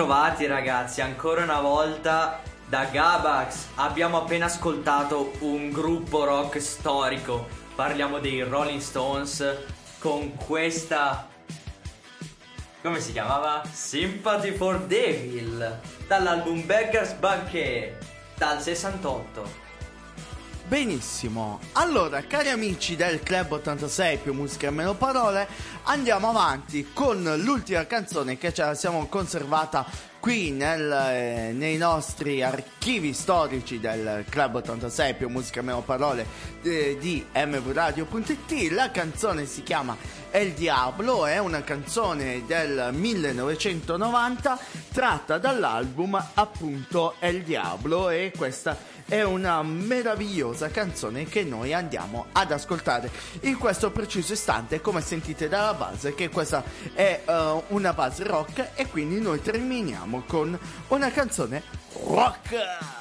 Bentrovati ragazzi, ancora una volta da Gabax. Abbiamo appena ascoltato un gruppo rock storico. Parliamo dei Rolling Stones con questa... come si chiamava? Sympathy for Devil, dall'album Beggar's Banquet dal sessantotto. Benissimo, allora cari amici del Club ottantasei più musica e meno parole, andiamo avanti con l'ultima canzone che ce la siamo conservata qui nel, eh, nei nostri archivi storici del Club ottantasei più musica e meno parole eh, di m v radio punto i t. La canzone si chiama El Diablo, è una canzone del millenovecentonovanta tratta dall'album appunto El Diablo, e questa è una meravigliosa canzone che noi andiamo ad ascoltare in questo preciso istante. Come sentite dalla base che questa è uh, una base rock, e quindi noi terminiamo con una canzone rock.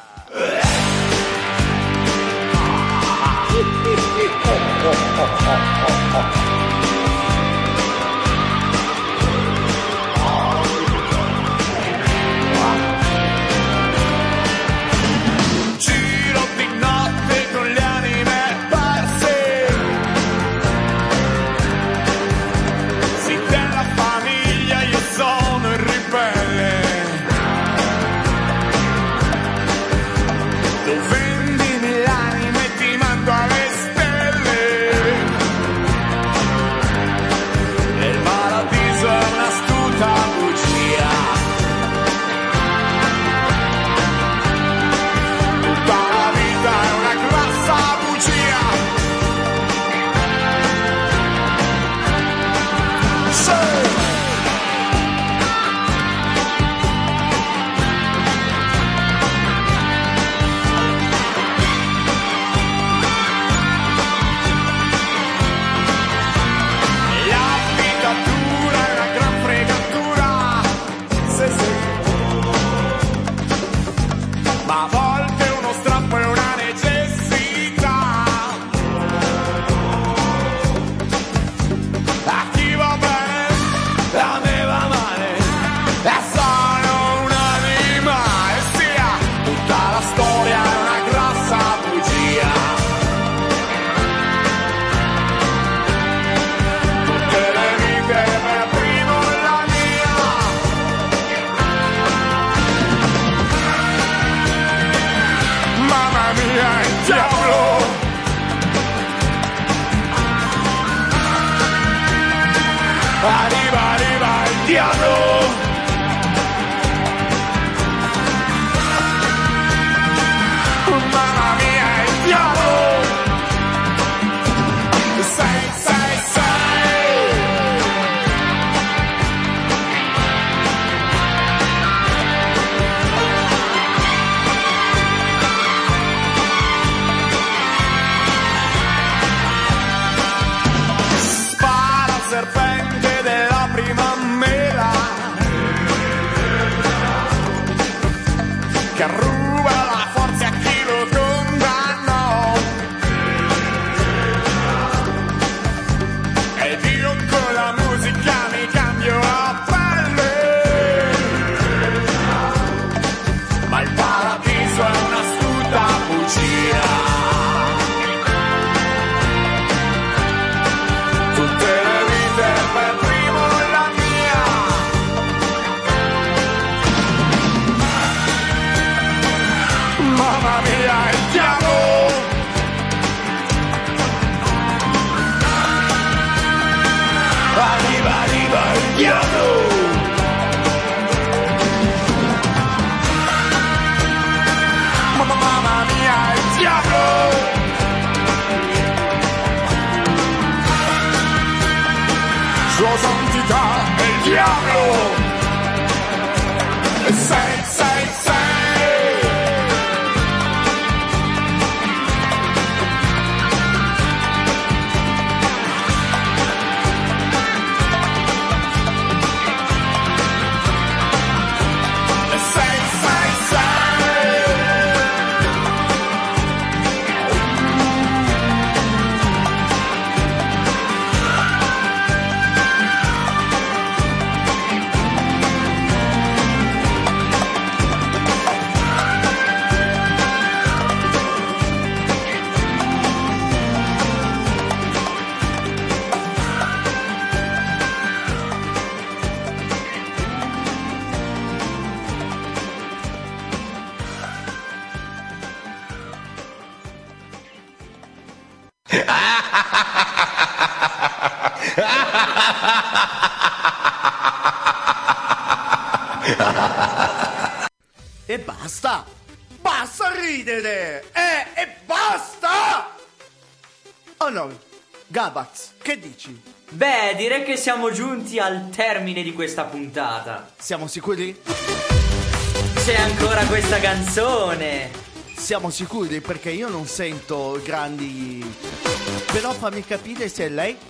Giro di notte con le anime perse, sì, della famiglia io sono il ribelle. Tu vendimi l'anima e ti mando alle stelle, e il paradiso è un'astuta bugia. Ma a volte uno strappo è una necessità. A chi va bene, a me va male, e sono un'anima, e sia tutta la storia è una grossa bugia. Tutte le vite per primo la mia. Mamma mia, il diavolo! Arriva, arriva il diavolo! Mamma mia, il diavolo! Sei, sei, sei! Spara al serpente della prima mela, che ruba la forza a chi lo condannò, ed io con la musica mi cambio a pelle, ma il paradiso è un'astuta bugia. Tutte le vite per primo la mia. Mamma mia, il diavolo! Arriva, arriva il diavolo! Mamma, mamma mia, il diavolo! Sua santità è il diavolo! Sei, sei, sei! Sei, sei, sei! E basta! Basta ridere! Eh, e basta! Oh no, Gabax, che dici? Beh, direi che siamo giunti al termine di questa puntata. Siamo sicuri? C'è ancora questa canzone. Siamo sicuri perché io non sento grandi... Però fammi capire se è lei...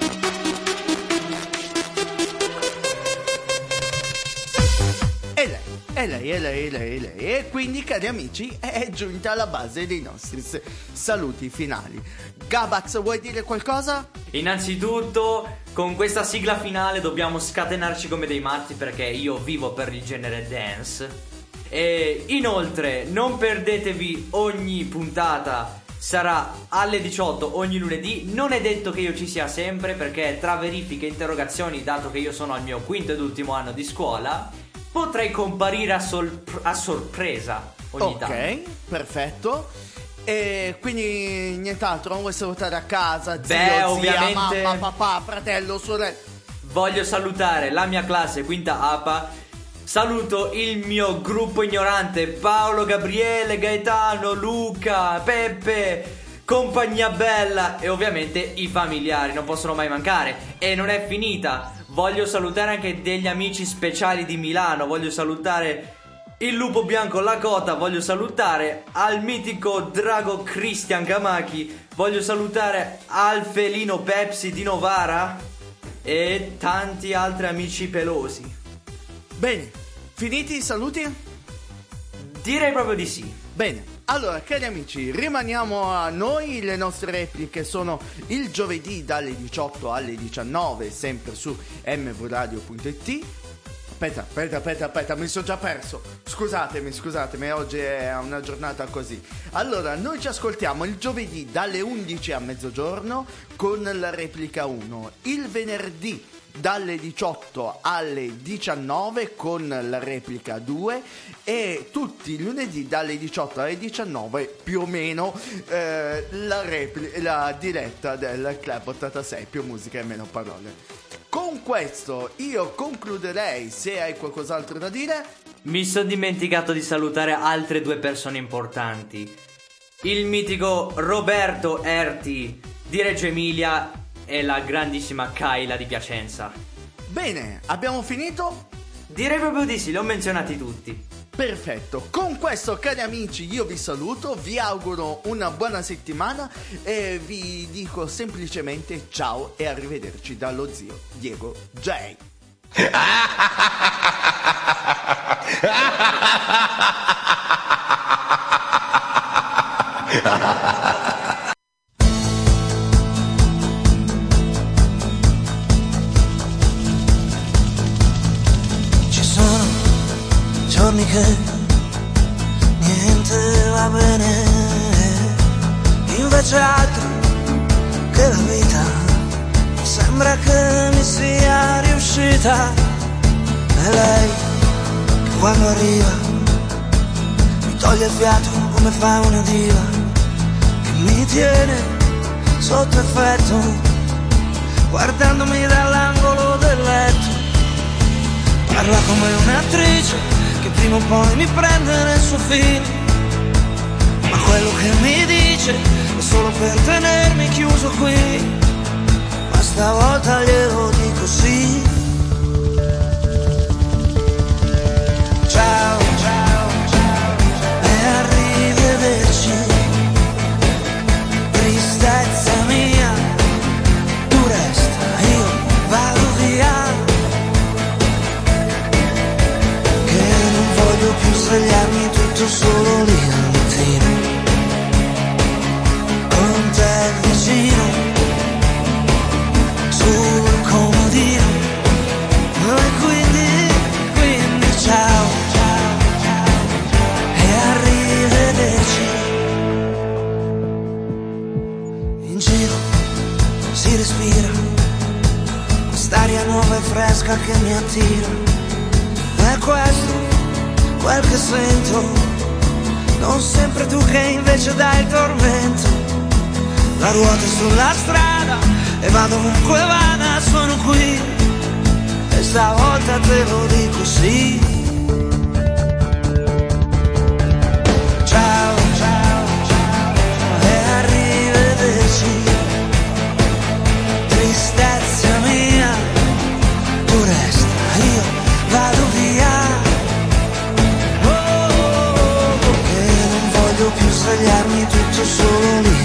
E lei, e lei, e lei, e lei, e lei. E quindi, cari amici, è giunta alla base dei nostri s- saluti finali. Gabax, vuoi dire qualcosa? Innanzitutto, con questa sigla finale dobbiamo scatenarci come dei matti perché io vivo per il genere dance. E inoltre, non perdetevi ogni puntata. Sarà alle diciotto ogni lunedì. Non è detto che io ci sia sempre perché tra verifiche e interrogazioni, dato che io sono al mio quinto ed ultimo anno di scuola, potrei comparire a, sol- a sorpresa ogni Ok, tanto. Ok, perfetto. E quindi nient'altro, vuoi salutare a casa, zio, Beh, zia, ovviamente mamma, papà, fratello, sorella. Voglio salutare la mia classe quinta A P A. Saluto il mio gruppo ignorante: Paolo, Gabriele, Gaetano, Luca, Peppe, compagnia bella e ovviamente i familiari, non possono mai mancare. E non è finita, voglio salutare anche degli amici speciali di Milano. Voglio salutare il lupo bianco Lakota, voglio salutare al mitico drago Christian Kamaki, voglio salutare al felino Pepsi di Novara e tanti altri amici pelosi. Bene, finiti i saluti? Direi proprio di sì. Bene, allora cari amici, rimaniamo a noi. Le nostre repliche sono il giovedì dalle diciotto alle diciannove, sempre su m v radio punto i t. Aspetta, aspetta, aspetta, aspetta, mi sono già perso. Scusatemi, scusatemi, oggi è una giornata così. Allora, noi ci ascoltiamo il giovedì dalle undici a mezzogiorno con la replica uno, il venerdì dalle diciotto alle diciannove con la replica due e tutti i lunedì dalle diciotto alle diciannove più o meno eh, la, repli- la diretta del Club ottantasei, più musica e meno parole. Con questo io concluderei. Se hai qualcos'altro da dire. Mi sono dimenticato di salutare altre due persone importanti: il mitico Roberto Erti di Reggio Emilia e la grandissima Kayla di Piacenza. Bene, abbiamo finito? Direi proprio di sì, li ho menzionati tutti. Perfetto, con questo cari amici io vi saluto, vi auguro una buona settimana e vi dico semplicemente ciao e arrivederci dallo zio Diego J. Ci sono giorni che niente va bene, invece altri che la vita sembra che mi sia riuscita. E lei che quando arriva mi toglie il fiato come fa una diva, che mi tiene sotto effetto guardandomi dall'angolo del letto. Parla come un'attrice che prima o poi mi prende nel suo film, ma quello che mi dice è solo per tenermi chiuso qui. Ma stavolta glielo dico sì. Ciao, ciao, ciao, e arrivederci. Tristezza mia, tu resta, io vado via. Voglio più svegliarmi tutto solo lì al mattino, con te vicino, sul comodino. E quindi, quindi ciao, ciao, ciao, e arrivederci. In giro si respira quest'aria nuova e fresca che mi attira. E questo quel che sento, non sempre tu che invece dai il tormento. la ruota sulla strada e vado ovunque vada, sono qui e stavolta te lo dico sì. Ciao, ciao, ciao e arrivederci, tristezza mia, tu resta, io vado via. Oh, oh, oh, che non voglio più svegliarmi tutto solo lì.